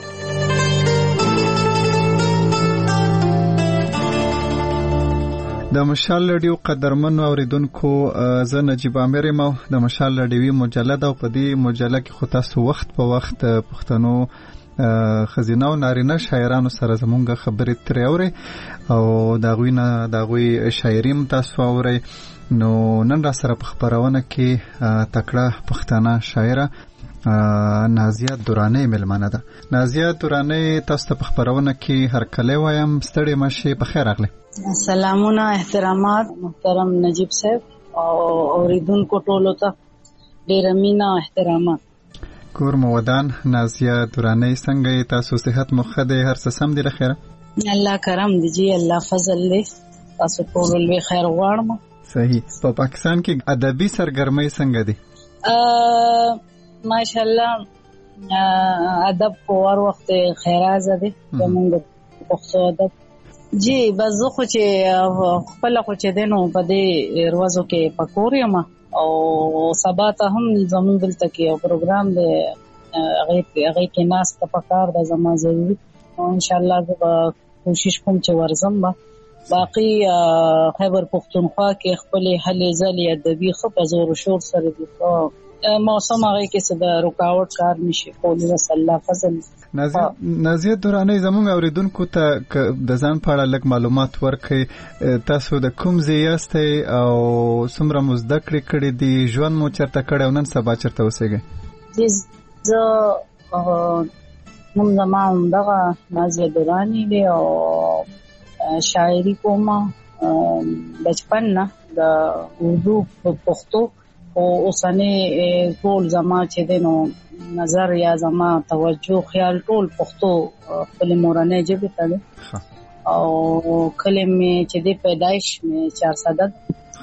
د مشال رادیو قدرمن اوریدونکو زه نجیب عامر یم د مشال رادیوي مجله د په دې مجله کې خو تاسو وخت په وخت پښتنو خزینه او نارینه شاعرانو سره زمونږ خبرې ترې اوري او داغوی شاعري تاسو اوري. نو نن را سره په خبرونه کې تکړه پښتانه شاعره نازیه دورانه ملمانه ده. نازیه دورانه تاسو ته په خبرونه کې هر کله وایم ستړي مشه په خیر اغله. سلامونه احترامات محترم نجیب صاحب او اوریدونکو ټولو ته ډیر مینا احترامات. کور مودان نازیه دورانه څنګه تاسو صحت مخه ده هر څه سم دي خیره؟ الله کرم دی جی الله فضل له تاسو ټول به خیر غواړم. صحیح. په پاکستان کې ادبي سرګرمۍ څنګه دي؟ ماشاءالله ادب په ور وخت خیرازه دي زمونږ پښتو ادب جی بس زه خو چې خپل خو چې دینو په دې روزو کې پکوریم او سبا ته هم زمونږ دلته کې یو پروګرام دی هغه کې ناس ته پکار د زما ضروري او ان شاء الله زه کوشش کوم چې ورزم با باقي خیبر پختونخوا کې خپل هلې ځلې ادبي خو زور او شور سره دي موسم هغه کې څه د رکاوټ کار نشي کولی بس الله فضل. نازیه دورانی زموږ اوریدونکو ته د ځان په اړه لږ معلومات ورکړئ. تاسو د کوم ځای یاستئ او څومره مو زده کړې کړې دي؟ ژوند مو چېرته کړی او نن سبا چېرته اوسېږئ؟ زه نوم زما همدغه نازیه دورانی دی او شاعري کوم بچپن نه د اردو په پښتو او اوسنۍ ټول زما چې دی نو نظر یا زما توجه خیال ټول پښتو خپل مورنۍ ژبې ته دی او کله مې چې دی پیدایش مې 400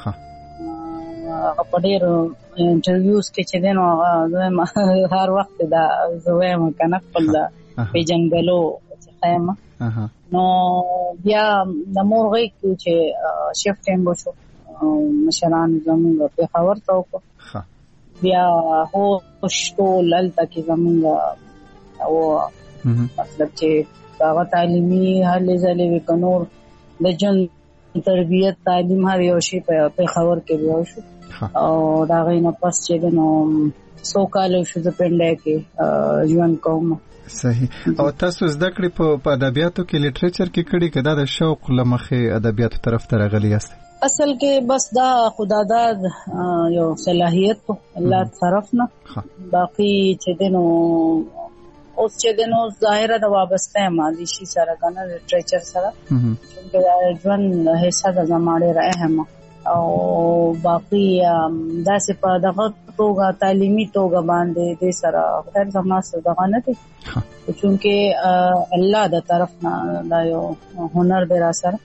په ډېر انټرویوز کې چې دی نو هر وخت دا زه وایم که نه خپل پیژنګلو څخه یم نو بیا د مور غېږ کې چې شفټینګ وشو مشران زموږ پېښور ته وکړو بیا هوش ټول هلته کې زموږ او مطلب چې هغه تعلیمي هلې ځلې وي که نور د ژوند تربیت تعلیم هر یو شی په پېښور کې بیا وشو او د هغې نه پس چې دی نو 100 کاله شو زه پنډۍ کې ژوند کوم. صحیح. او تاسو زده کړې په ادبیاتو کې لیټریچر کې کړي که دا د شوق له مخې ادبیاتو طرف ته راغلي یاست؟ اصل کې بس دا خداداد یو صلاحیت الله طرف نه باقي چې دی نو اوس چې دی نو ظاهره د وابسته مادي شي سره که نه لیټریچر سره چونکې ژوند حصه د زما ډېره اهمه او باقي داسې په دغه توګه تعلیمي توګه باندې دې سره خیر زما څه دغه نه دی چونکې الله د طرف نه دا یو هنر دی را سره.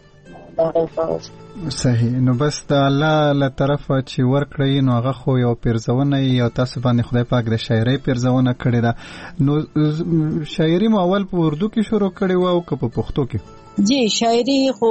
صحیح. نو بس د الله له طرفه چې ورکړی نو هغه خو یو پیرزونه او تاسو باندې خدای پاک د شاعرۍ پیرزونه کړې ده. نو شاعري مو اول په اردو کې شروع کړې وه او که په پښتو کې؟ جی شاعري خو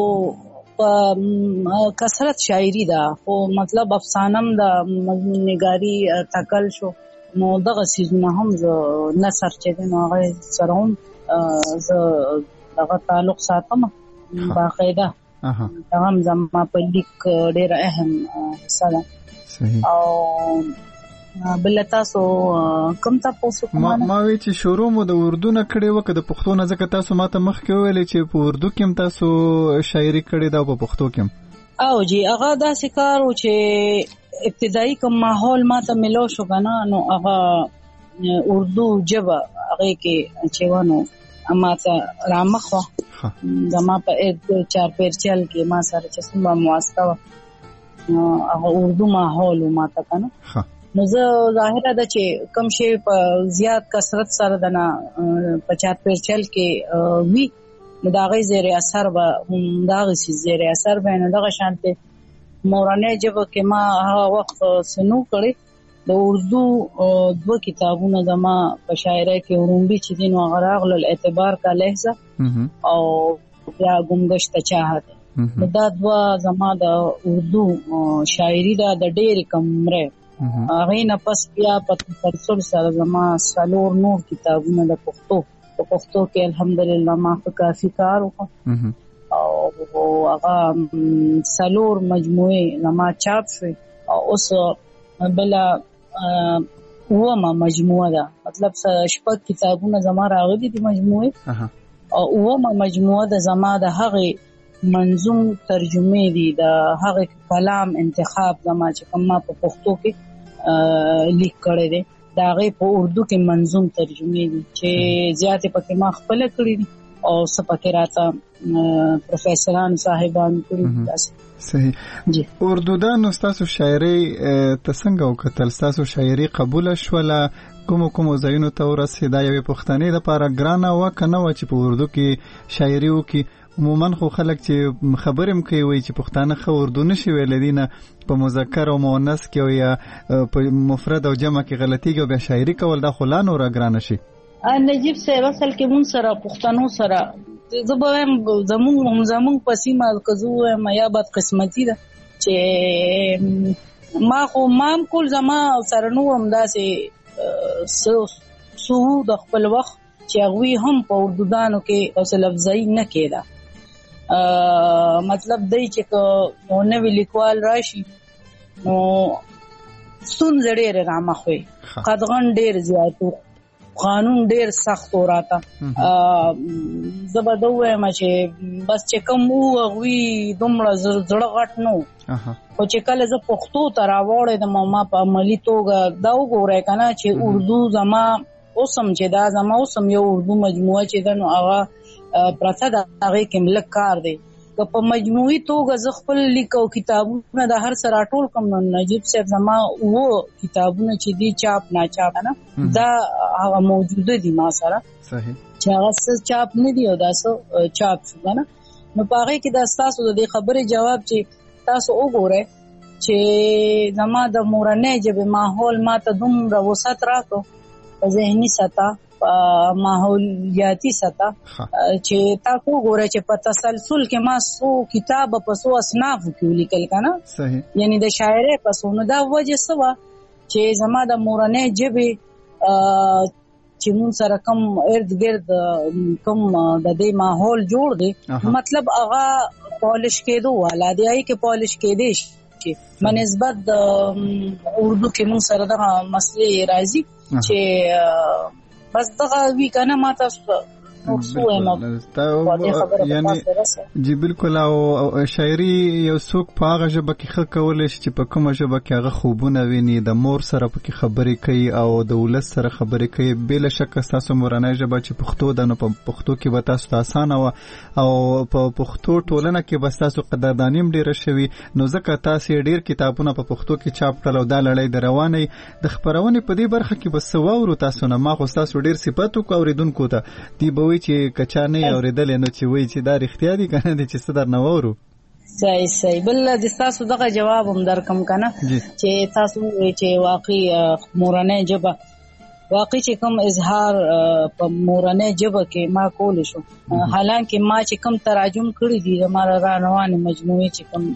کثرت شاعري ده خو مطلب افسانم د نګاري تکل شو نو دغه څیزونه هم زه نثر چې دی نو هغه سره هم زه دغه تعلق ساتم باقاعده هم زما په لیک ډېره اهم حصه ده. او بل تاسو کوم تاسو ما وی چې شروع مو د اردو نه کړې وه که د پښتو نه؟ ځکه تاسو ماته مخکې وویلې چې په اردو کې هم تاسو شاعري کړې ده او په پښتو کې هم. او جی هغه داسې کار و چې ابتدایي کوم ماحول ماته ملو شو که نه نو هغه اردو ژبه هغې کې چې و نو ماته رامخ وه زما په چارپیرچل کې ما سره چې څومره مواسطه وه هغه اردو ماحول و ماته که نه نو زه ظاهره ده چې کوم شی په زیات کثرت سره د نه په چارپیرچل کې وي نو د هغې زیر اثر به هم د هغسې زیر اثر به نو دغه شانتې مورنۍ ژبه کې ما هغه وخت څه نو کړی د اردو 2 کتابونه زما په شاعرۍ کې ورومبي چې دي نو هغه راغلل اعتبار کا لهجه او بیا ګمګشت چاهت نو دا 2 زما د اردو شاعري ده د ډېرې کمرې هغې نه پس بیا په تسلسل سره زما 4 نور کتابونه د پښتو په پښتو کې الحمدلله ما په کافي کار وکړ او هغه 4 مجموعې زما چاپ شوې او اوس بله 9 مجموعه ده مطلب 6 کتابونه زما راغلي دي مجموعې او 9 مجموعه د زما د هغې منظوم ترجمه دي د هغه کلام انتخاب زما چې کوم ما په پښتو کې لیک کړی دی دا هغه په اردو کې منظوم ترجمه دي چې زیاتې پکې ما خپل کړی دي او سپکې راته پروفیسوران صاحبان کړی دي. صحیح. اردو دانو تاسو شاعري ته څنګه وکتل؟ تاسو شاعري قبول شوله؟ کوم ځایونو ته ورسېدا؟ یوې پښتنې دپاره ګرانه وه که نه وه چې په اردو کې شاعري وکړي؟ عموما خو خلک چې خبرې هم کوي وایي چې پښتانه ښه اردو نشي ویلی دي نه په مذکر او مؤنث کې او یا په مفرد او جمع کې غلطیږي او بیا شاعري کول دا خو لا نوره ګرانه شي. نجیب صاحب اصل کې مونږ سره پښتنو سره زه به وایم زمونږ په سیمه که زه ووایم یا بدقسمتي ده چې ما هم کول زما سره نور همداسې د خپل وخت چې هغوی هم په اردودانو کې اوس لفظایي نه کېده مطلب دی چې نوې لیکوال راشي نو ستونزې ډېرې رامخوي، قدغن ډېر زیاتو، قانون ډېر سخت وراته. زه به دا ووایم چې بس چې کوم هغوی دومره زړه غټ نه و، خو چې کله زه پښتو ته راوړېدم او ما په عملي توګه دا وګورئ که نه چې اردو زما اوسم چې دا زما اوسم یو اردو مجموعه چې ده نو هغه پرته ده، هغې کې م لږ کار دی. که په مجموعي توګه زه خپل لیک او کتابونه د هر څه راټول کړم نو نجیب صاحب زما کتابونه چې دي چاپ ناچاپ نه دا هغه موجوده دي ما سره، چې هغه څه چاپ نه دي او دا څه چاپ شو نه. نو په هغې کې دا ستاسو د دې خبرې جواب چې تاسو وګورئ چې زما د مورنۍ ژبې ماحول ما ته دومره وسعت راکړو په ذهني سطح، ماحولیاتي سطح، چې تاسو وګورئ چې په تسلسل کې ما څو کتاب په څو اصنافو کې ولیکل کنه، یعنی د شاعرۍ په څو. نو دا وجه څه وه چې زما د مورنۍ ژبې چې مون سره کم ارد ګرد کم د دې ماحول جوړ دی، مطلب هغه پالش کېدو والا دی، هغې کې پالش کېدی شي بنسبت د اردو کې مون سره دغه مسلې راځي چې بس دغه وی کنه ما تاسو یعنی جی بالکل. او شاعري یو څوک په هغه ژبه کې ښه کولی شي چې په کومه ژبه کې هغه خوبونه ویني، د مور سره پکې خبرې کوي او د ولس سره خبرې کوي. بله شکه ستاسو مورنۍ ژبه چې پښتو ده نو په پښتو کې به تاسو ته اسانه وه او په پښتو ټولنه کې به ستاسو قدرداني هم ډېره شوي. نو ځکه تاسې ډېر کتابونه په پښتو کې چاپ کړل او دا لړۍ د روانې د خپرونې په دې برخه کې به څه واورو تاسو نه؟ ما خو ستاسو ډېر صفت وکړو اورېدونکو ته، دی به وایي چې کچا نه یې اورېدلې نو چې وایي چې دا رښتیا دي که نه دي چې څه در نه واورو. صحیح. بل د ستاسو دغه جواب هم درکم که نه چې تاسو وایئ چې واقعي مورنۍ ژبه واقعي چې کوم اظهار په مورنۍ ژبه کې ما کولی شو، حالانکه ما چې کوم تراجم کړي دي د ما رانوانې مجموعې چې کوم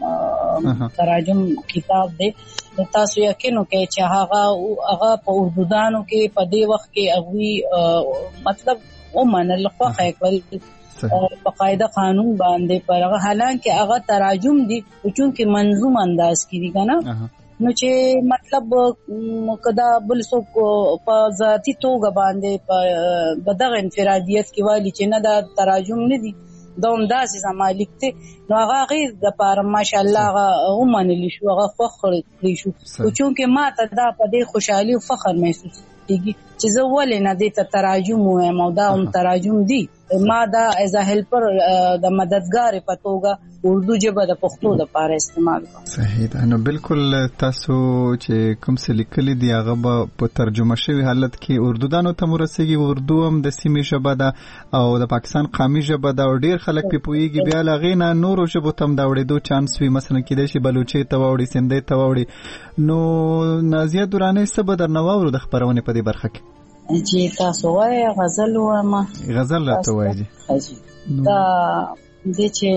تراجم کتاب دی تاسو یقین وکړئ چې هغه په اردودانو کې په دې وخت کې هغوی مطلب ومنل، خوښه یې کړل په قاعده قانون باندې پر هغه، حالانکه هغه تراجم دي چونکې منظوم انداز کې دي که نه. نو چې مطلب کدا بل څوک په ذاتي توګه باندې په دغه انفرادیت کې والی چې نه دا تراجم نه دي دا همداسې زما لیک دی نو هغه هغې دپاره ماشاءالله هغه ومنلی شو، هغه خوښ کړی شو. خو چونکې ما ته دا په دې خوشحالي او فخر محسوس کېږي چې زه ولې نه دې ته تراجم ووایم او دا هم تراجم دي. ما دا ایز ا هیلپر د مددګارې په توګه اردو ژبه د پښتو دپاره استعمال کړم. صحیح ده. نو بالکل تاسو چې کوم څه لیکلي دي هغه به په ترجمه شوي حالت کې اردودانو ته ورسېږي. اردو هم د سیمې ژبه ده او د پاکستان قومي ژبه ده او ډېر خلک پې پوهېږي. بیا له هغې نه نورو ژبو ته هم د اورېدو چانس وي، مثلا کېدای شي بلوچۍ ته واوړي، سندۍ ته واوړي. نو نازیه درانۍ څه به درنه واورو د خپرونې په دې برخه کې؟ چې تاسو وایئ غزل وایم. غزل راته وایي جي. دا دی چې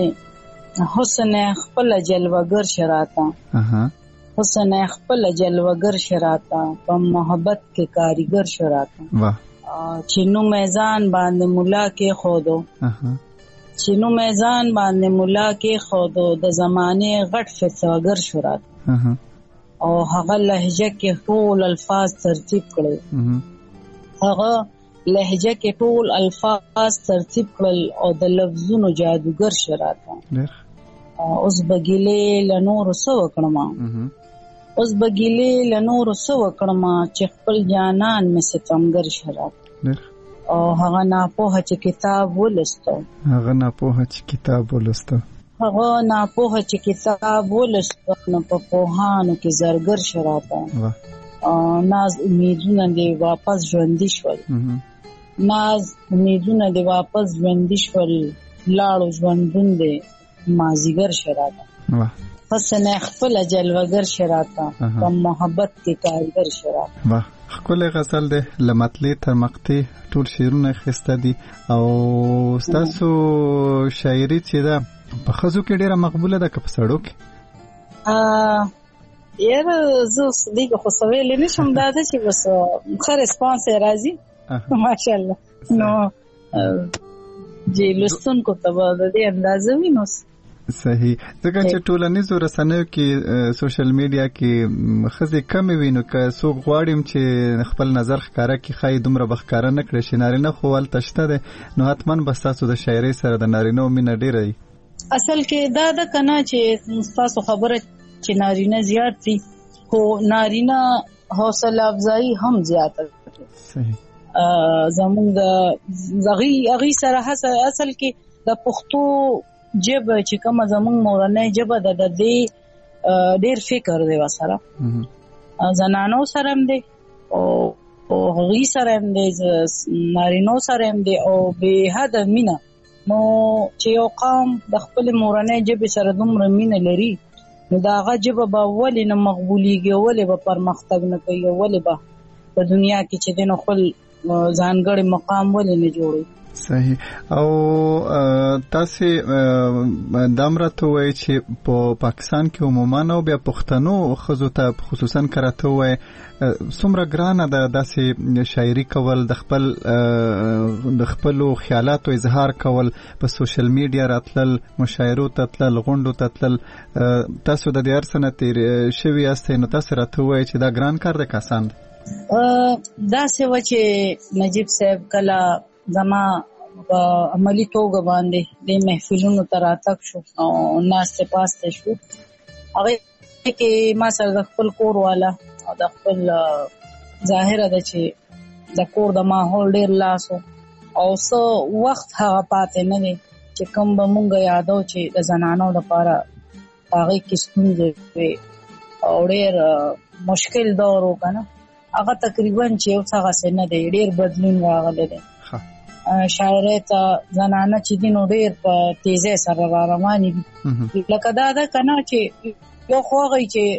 حسن خپل جلوگر شراتا، حسن خپل جلوگر شراتا، په محبت کې کاریگر شراتا. چې نو میزان باندې مولا کې خودو، چې نو میزان باندې مولا کې خودو، د زمانه غټ فتواګر شراتا. او هغه لهجه کې ټول الفاظ ترتیب کړل، هغه لهجه کې ټول الفاظ ترتیب کړل او د لفظونو جادوګر شراتا. اوس بګیلې لنور سو کړم، اوس بګیلې لنور سو کړم چې خپل جانان مې ستمګر شراتا. او هغه ناپوهه چې کتاب ولسته، هغه ناپوهه چې کتاب ولسته، هغه ناپوهه چې کتاب ولسته نو په پوهانو کې زرګر شراتا. ناز امیدونه دی واپس ژوندي شول، ناز امیدونه دی واپس ژوندي شول، لاړو ژوندون دی مازیګر شراتا. حسن خپل جلوگر شراتا، په محبت کې کارګر شراتا. واه ښکلی غزل دی، له مطلع تر مقطع ټول شعرونه ښایسته دي. او ستاسو شاعري چې ده په ښځو کې ډېره مقبوله ده که په سړو کې؟ یاره زه دې خو څه ویلی نه شم، دا ده چې بس ښه رسپانس یې راځي ماشاءالله. نو چې لستونکو ته به د دې اندازه وینو. صحیح. ځکه چې ټولنیزو رسنیو کې سوشل میډیا کې ښځې کمې وي، نو که څوک غواړي چې خپل نظر ښکاره کړي ښایي دومره به ښکاره نه کړي شي. نارینه خو هلته شته دی، نو حتما به ستاسو د شاعرۍ سره د نارینه‌و مینه ډېره وي. اصل کې دا ده که نه چې ستاسو خبره چې نارینه زیات دي، خو نارینه حوصله افزایی هم زیاته ده. صحیح. زمونږ د هغې سره اصل کې د پښتو جبه چې کومه زمونږ مورنۍ جبه ده د دې ډېر فکر دی ورسره، زنانو سره هم دی او هغې سره هم دی، نارینو سره هم دی او بې حده مینه. نو چې یو قام د خپلې مورنۍ جبې سره دومره مینه لري، نو د هغه جبه به ولې نه مقبولیږي، ولې به پرمختګ نه کوي، ولې به په دنیا کې چې دی نو خپل ځانګړی مقام ولې نه جوړوي. صحیح. او تاسو دام راته وایي چې په پاکستان کې عموما او بیا پښتنو ښځو ته خصوصا کراته وایي څومره ګرانه ده داسې شاعري کول، د خپلو خیالاتو اظهار کول، په سوشل میډیا راتلل، مشاعرو ته تلل، غونډو ته تلل. تاسو د دې هر څه نه تېر شوي یاستئ، نو تاسو راته وایي چې دا ګران کار دی که آسان دی؟ داسې وه چې نجیب صاحب کله زما په عملی توګه باندې د محفلونو ته راتګ شو او ناستې پاسته شو. هغې کې ما سره د خپل کور والا او د خپل ظاهره ده چې د کور د ماحول ډېر لاس او څه وخت هغه پاتې نه دی چې کوم به مونږ یادو چې د زنانو لپاره هغې کې ستونزې وې او ډېر مشکل دور و که نه. هغه تقریبا چې اوس هغسې نه دی، ډېر بدلون راغلی دی. شاعرۍ ته زنانه چې دي نو ډېر په تیزۍ سره را روانې دي. لکه دا ده که نه چې یو خو هغه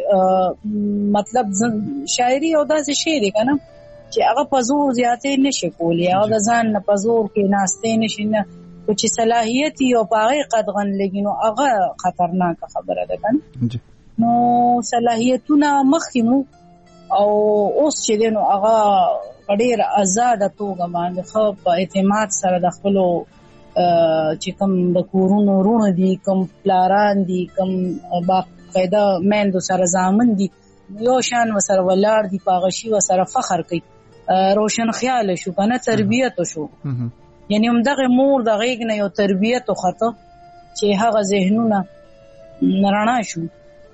چې مطلب شاعري یو داسې شی دی که نه چې هغه په زور زیاتې نه شي کولی، هغه د ځان نه په زور کې ناستې نه شي، نه خو چې صلاحیت یې او په هغې قدغن لګي نو هغه خطرناکه خبره ده که نه. نو صلاحیتونه مخکې مو او اوس چې دی نو هغه په ډېر ازاده توګه باندې ښه په اعتماد سره د خپلو چې کوم د کورونو وروڼه دي، کوم پلاران دي، کوم باقاعده میندو سره زامن دي، یو شان ورسره ولاړ دي، په هغه شي ورسره فخر کوي. روشن خیاله شو که نه، تربیت شو. یعنې همدغې مور د غېږ نه یو تربیت وخته چې هغه ذهنونه رڼا شو.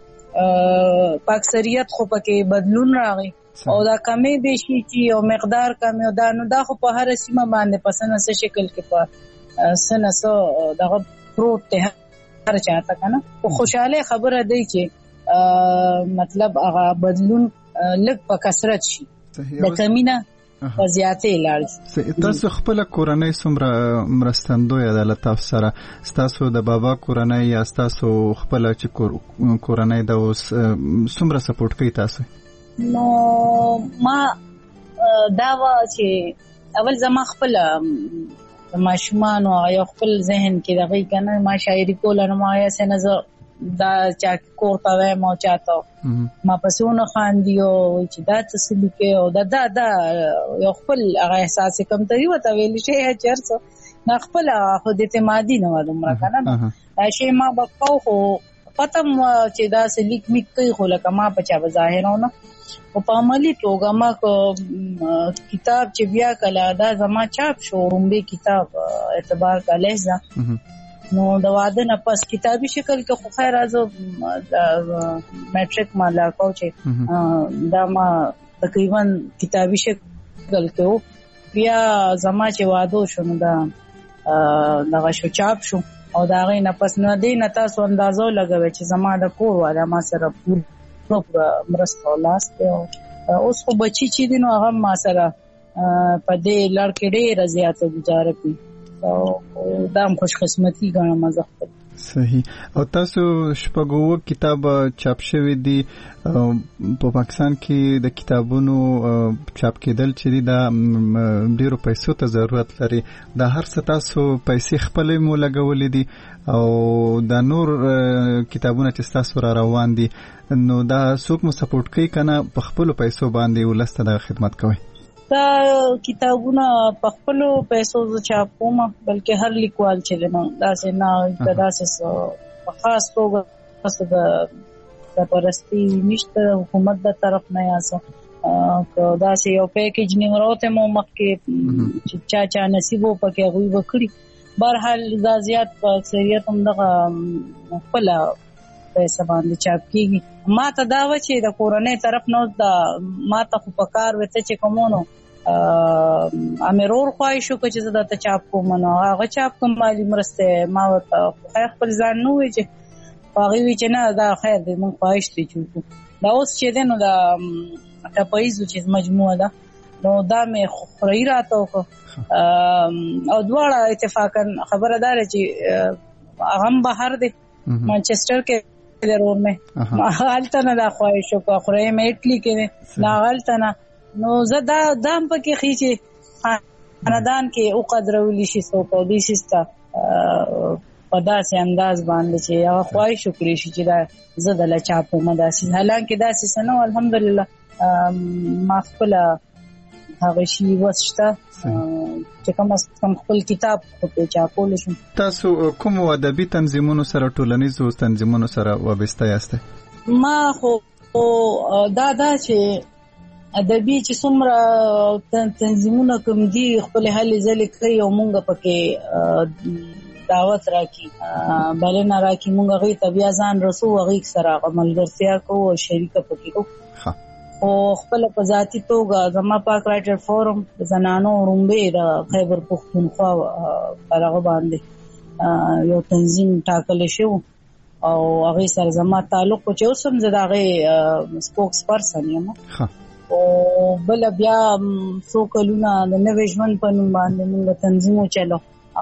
په اکثریت خو پکې بدلون راغی او دا کمی به شي چې یو مقدار کمی او دا نو دا خو په هر سیمه باندې په څه نه څه شکل کې په څه نه څه دغه پروت دی هر چاته که نه. خو خوشحالۍ خبره دی چې مطلب هغه بدلون لږ په کثرت شي، د کمی نه په زیاتې لاړ شي. تاسو خپله کورنۍ څومره مرستندویه ده له تاسو سره؟ ستاسو د بابا کورنۍ یا ستاسو خپله چې کورنۍ ده اوس څومره سپورټ کوي تاسو؟ نو ما دا وه چې اول زما خپل ماشومانو یو خپل ذهن کې دغې که نه ما شاعري کوله، نو ما هسې نه زه دا چا کور ته وایم او چا ته ما پسې ونه خاندي او وایي چې دا څه څه لیکې او دا یو خپل هغه احساس کمتري ورته ویلی شی چې هر څه نه خپله خود اعتمادي نه وه دومره که نه. دا شی ما به کو خو پته م چې داسې لیک میک کوي، خو لکه ما په چا به ظاهره نه. خو په عملي توګه ما کتاب چې بیا کله دا زما چاپ شو رومبې کتاب اعتبار کا لهجه، نو د واده نه پس کتابي شکل کې خو خیر زه میټریک ما لاکو چې دا ما تقریبا کتابي شکل کې و. بیا زما چې واده شو نو دا دغه شو چاپ شو او د هغې نه پس نه دی نه تاسو اندازه ولګوئ چې زما د کور والا ما سره پوره مرسته او لاس دی. اوس خو بچي چې دي نو هغه ما سره په دې لړ کې ډېره زیاته ګزاره کوي او دا هم خوش قسمتي ګڼم زه خپل. صحیح. او تاسو شپږ کتاب چاپ شوي دي په پاکستان کې. د کتابونو چاپ کېدل چې دي دا ډېرو پیسو ته ضرورت لري. دا هر څه تاسو پیسې خپلې مو لګولې دي او دا نور کتابونه چې تاسو را روان دي نو دا څوک مو سپورټ کوي که نه په خپلو پیسو باندې ولس ته دغه خدمت کوئ؟ دا کتابونه په خپل پیسو چاپ کوم بلکې هر لیکوال چې نو داسې نه داسې په خاص توګه د پرستی نشته حکومت د طرف نه یاسه که داسې یو پیکیج نیمروته مو مخکې چې چا نصیب وکړي غوي وکړي برحال دا زیات په اکثریت هم دغه خپل پیسې باندې چاپ کیږي ما ته دا و چې د کورنۍ طرف نو دا ما ته خو پکار وته چې کومونو امرور خواهش وکړ چې زه د چاپ کوم نو هغه چاپ کوم مالی مرسته ما ورته خپل ځان نو وی چې هغه وی چې نه دا خیر دې مونږ خواهش دي چې دا اوس چې دنو دا ټپایزو چې مجموعه ده نو دا مې خوري راته او دواړه اتفاقا خبردار چې هغه بهر دي مانچستر کې ضرور مې حالت نه دا خواهش وکړه خوري مې اټلی کې نه حالت نه نو زه دا دام پکې خېچې خاندان کې او قدر ولې شي سو په دې سیستا په داسې انداز باندې چې هغه خواهش وکړي چې دا زه د لچاپو مداسي حالانکه داسې سنو الحمدلله ما خپل هغه شی وسته چې کوم خپل کتاب په چاپول شم. تاسو کوم ادبي تنظیمونو سره ټولنیزو تنظیمونو سره وابسته یاست؟ ما خو دا چې ادبي چې څومره تنظیمونه کوم دي خپل هلي ځلې کوي او مونږ پکې دعوت راکې بلنه راکې مونږ غي طبيع ځان رسو غي سره عملګرتیا کوو او شریک پکې کوو او خپل په ذاتي توګه زما پاک رائټر فورم زنانو رومبه د خیبر پختونخوا هغه باندې یو تنظیم ټاکل شو او هغه سره زما تعلق چې اوسم زداغه سپوکس پرسن یم او بل بیا څو کلونه د نوې ژوند په نوم باندې موږ تنظیمو چلو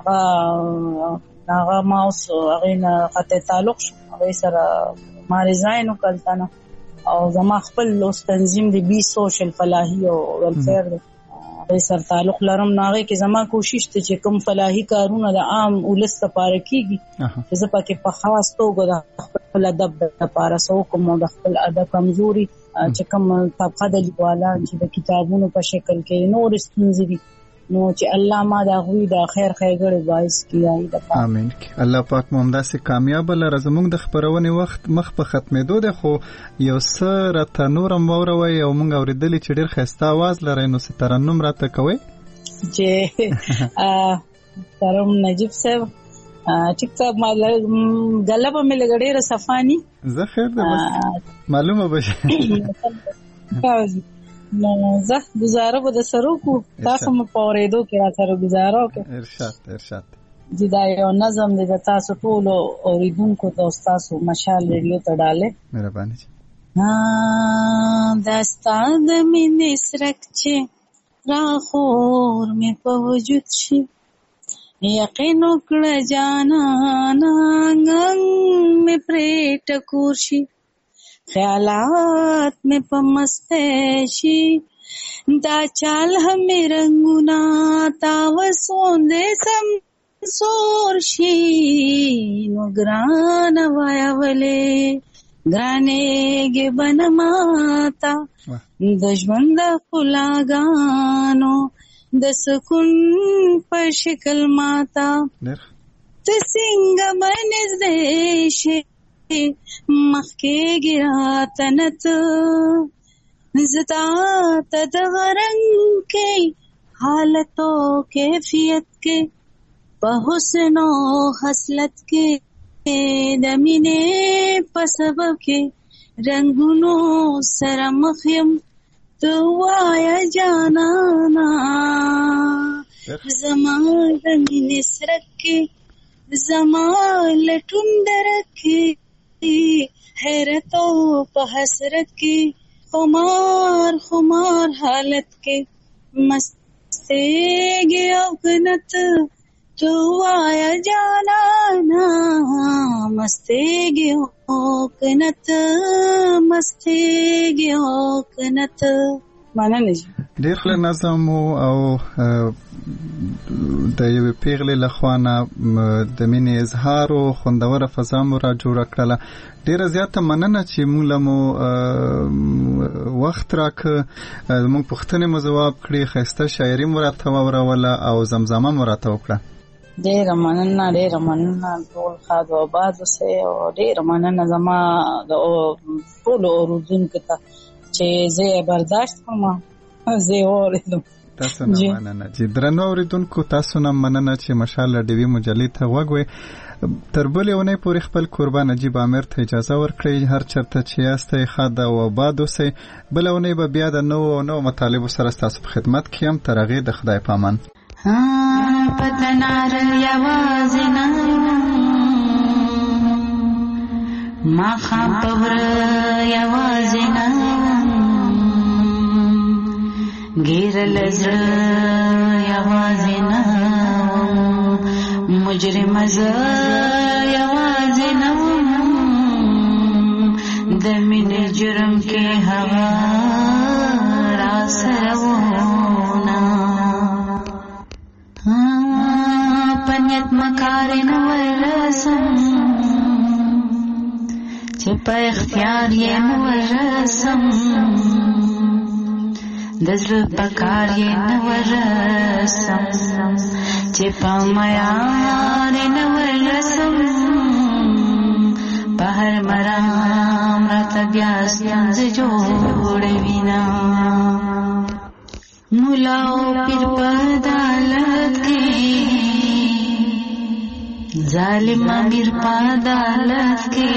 هغه ما اوس هغه نه خاطر تعلق شو هغه سره ما ریزاین وکړتنه او زما خپل لوس تنظیم دی بي سوشل فلاحي او ولفیر هغه سره تعلق لرم ناغه کې زما کوشش ته چې کوم فلاحي کارونه د عام ولس لپاره کیږي چې زه پکې په خاص توګه د خپل ادب لپاره سو کوم د خپل ادب کمزوري چې کوم طبقه د لیکوالان چې د کتابونو په شکل کې نور ستونزې دي نو چې الله ما دا غوي د خیر خیګړې باعث کیای د امين الله پاک مو همداسې کامیاب لره زموږ د خبرونې وخت مخ په ختمېدو ده خو یو سره تنورم وروي او موږ اوریدلې چې ډېر خسته आवाज لري نو سترنم راته کوي چې ترم نجيب صاحب ټیک ټاک ماله غلبه مې لګړې صفانی زه خیر ده بس معلومه بشه نو زه گزاره به د سرو کو تاسو مو پوریدو کې را سره گزاره وکړه ارشاد دا یو نظم دی د تاسو ټول اوریدونکو ته تاسو مشال ریډیو ته ډاله مهرباني داستان د مینې سرک چې را خور مې په وجود شي یقین وکړه جانانا مې پرې ټکور شي خیالات میں پمستی دا چال ہمیں رنگنا تاوسون دے سم سورشی نو گران وایا ولے گرانے گے بنماتا دشمن دا خلاگانو دسکن پر شکل ماتا تسنگ منز دیشے مخکې ګرا تنت زتا تدغرنګ کې حالتو کیفیت کې په حسن او خصلت کې د مینې په سبب کې رنگونو سره مخیم تو وایا جانانا زما د مینې سره کې زما لټون درکې حیرتو په حسرت کې خمار حالت کې مستېږي او کنت تو آیا جانانا مستېږي او کنت مننه ډېر ښه نظم او د یو پیغلې لخوانه د مینې اظهار او خوندوره فضا مو را جوړ کړله. ډیره زیاته مننه چې موږ مو وخت راک موږ پوښتنې مو ځواب کړې، ښایسته شاعري مو راته واوروله او زمزمه مو راته وکړه. ډیره مننه ټول ښاد او آباد اوسئ او ډیره مننه زما د ټولو اورېدونکو ته چې زه یې برداشت کړم، زه یې واورېدم. تاسو نه مننه چې درنو اورېدونکو، تاسو نه مننه چې ماشاءالله ډیوي مجلې ته غوږ وئ. تر بلې اونۍ پورې خپل کوربه نجیب عامر ته اجازه ورکړئ. هر چېرته چې یاستئ ښاد او آباد اوسئ. بله اونۍ به بیا د نوو مطالبو سره ستاسو په خدمت کې یم. تر هغې د خدای په امان. پتنار یوازې نه ماښام په وره یوازې نه ګیره له زړه یوازې نه مجرمه زه یوازې نه د مینې جرم کې هغه راسره وونه پنیت مکارې نه ورسم چې په اختیار یې نه ورسم د زړه په کار یې نه ورسم چې په معیار یې نه ورسم په هر مرام راته بیا ستونزې جوړوینه مولا او پیر په عدالت کې ظالم امیر په عدالت کې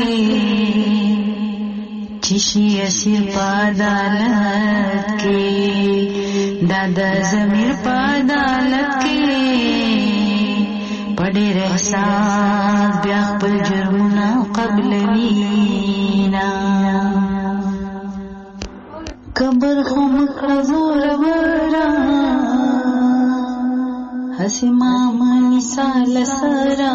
چشی اسیر په عدالت کې دادا ضمیر په عدالت کې په ډېر احساس بیا خپل جرمونه قبلوینا قبر خو مکړه زوروره هسې ماما مثال سره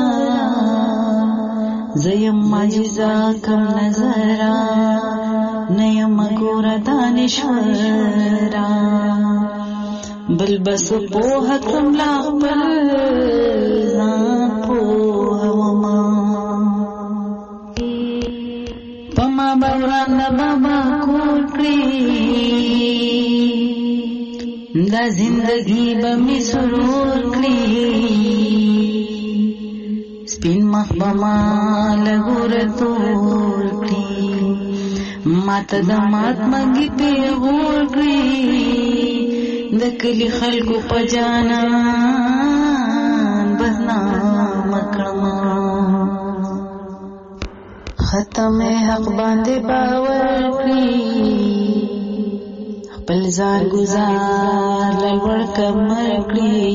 زیم معجزه کم نظره نیم ګوره دانشوره بل بس پوهه کم لا خپل ځان پوهوما په ما به ورانده بابا کور کړي دا زندگی به می سرور کړي سپین مخ به ما لګور تور کړي ماته د مات مګي پیغور کړي د کلی خلکو په جانان بدنام کړم ختم حق باندې باور کړي خپل ځان گزار لور کمر کړی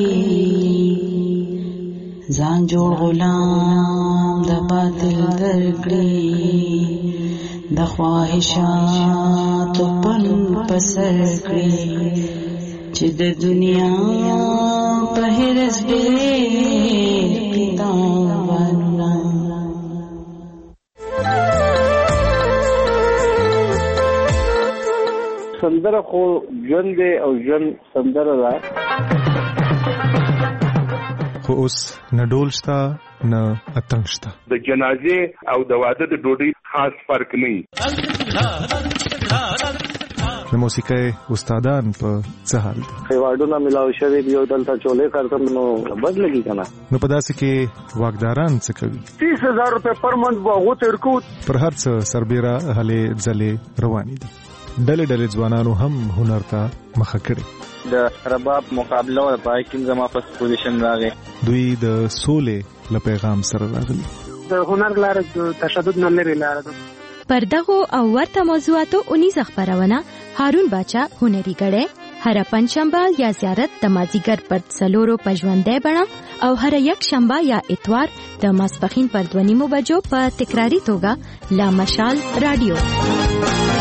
ځان جوړ غلام د باطل درکړي د خواهشاتو پن پسر کړی چې د دنیا په هرس به تاوانونه سندره خو ژوند دی او ژوند سندره ده خو اوس نه ډول شته نه اتڼ شته د جنازې او د واده د ډوډۍ خاص فرق نه وي د موسیقۍ استادان په څه حال دي خیواډونه ملاو شوي دي او دلته چولې کارتم نو بد لګي کنه نو په داسې کې واګداران څه کوي 30000 روپے پر منټ واغو تر کو پر هر څه سربېره هلې ځلې روانې دي ډلې ډلې ځوانانو هم هنر ته مخه کړي د رباب مقابله او پایکین زما په پوزیشن راغی دوی د سولې له پیغام سره راغلي د هنر لاره د تشدد نه لري لاره ده پر دغه او ورته موضوعاتو 19 خبرونه هارون باچا هنري غړې هر پنځشنبه یا زیارت د مازیګر پر څلورو پژوندې بڼه او هر یک شنبه یا اتوار د ماسپخین پر 2:30 بجو په تکراری توګه لا مشال رادیو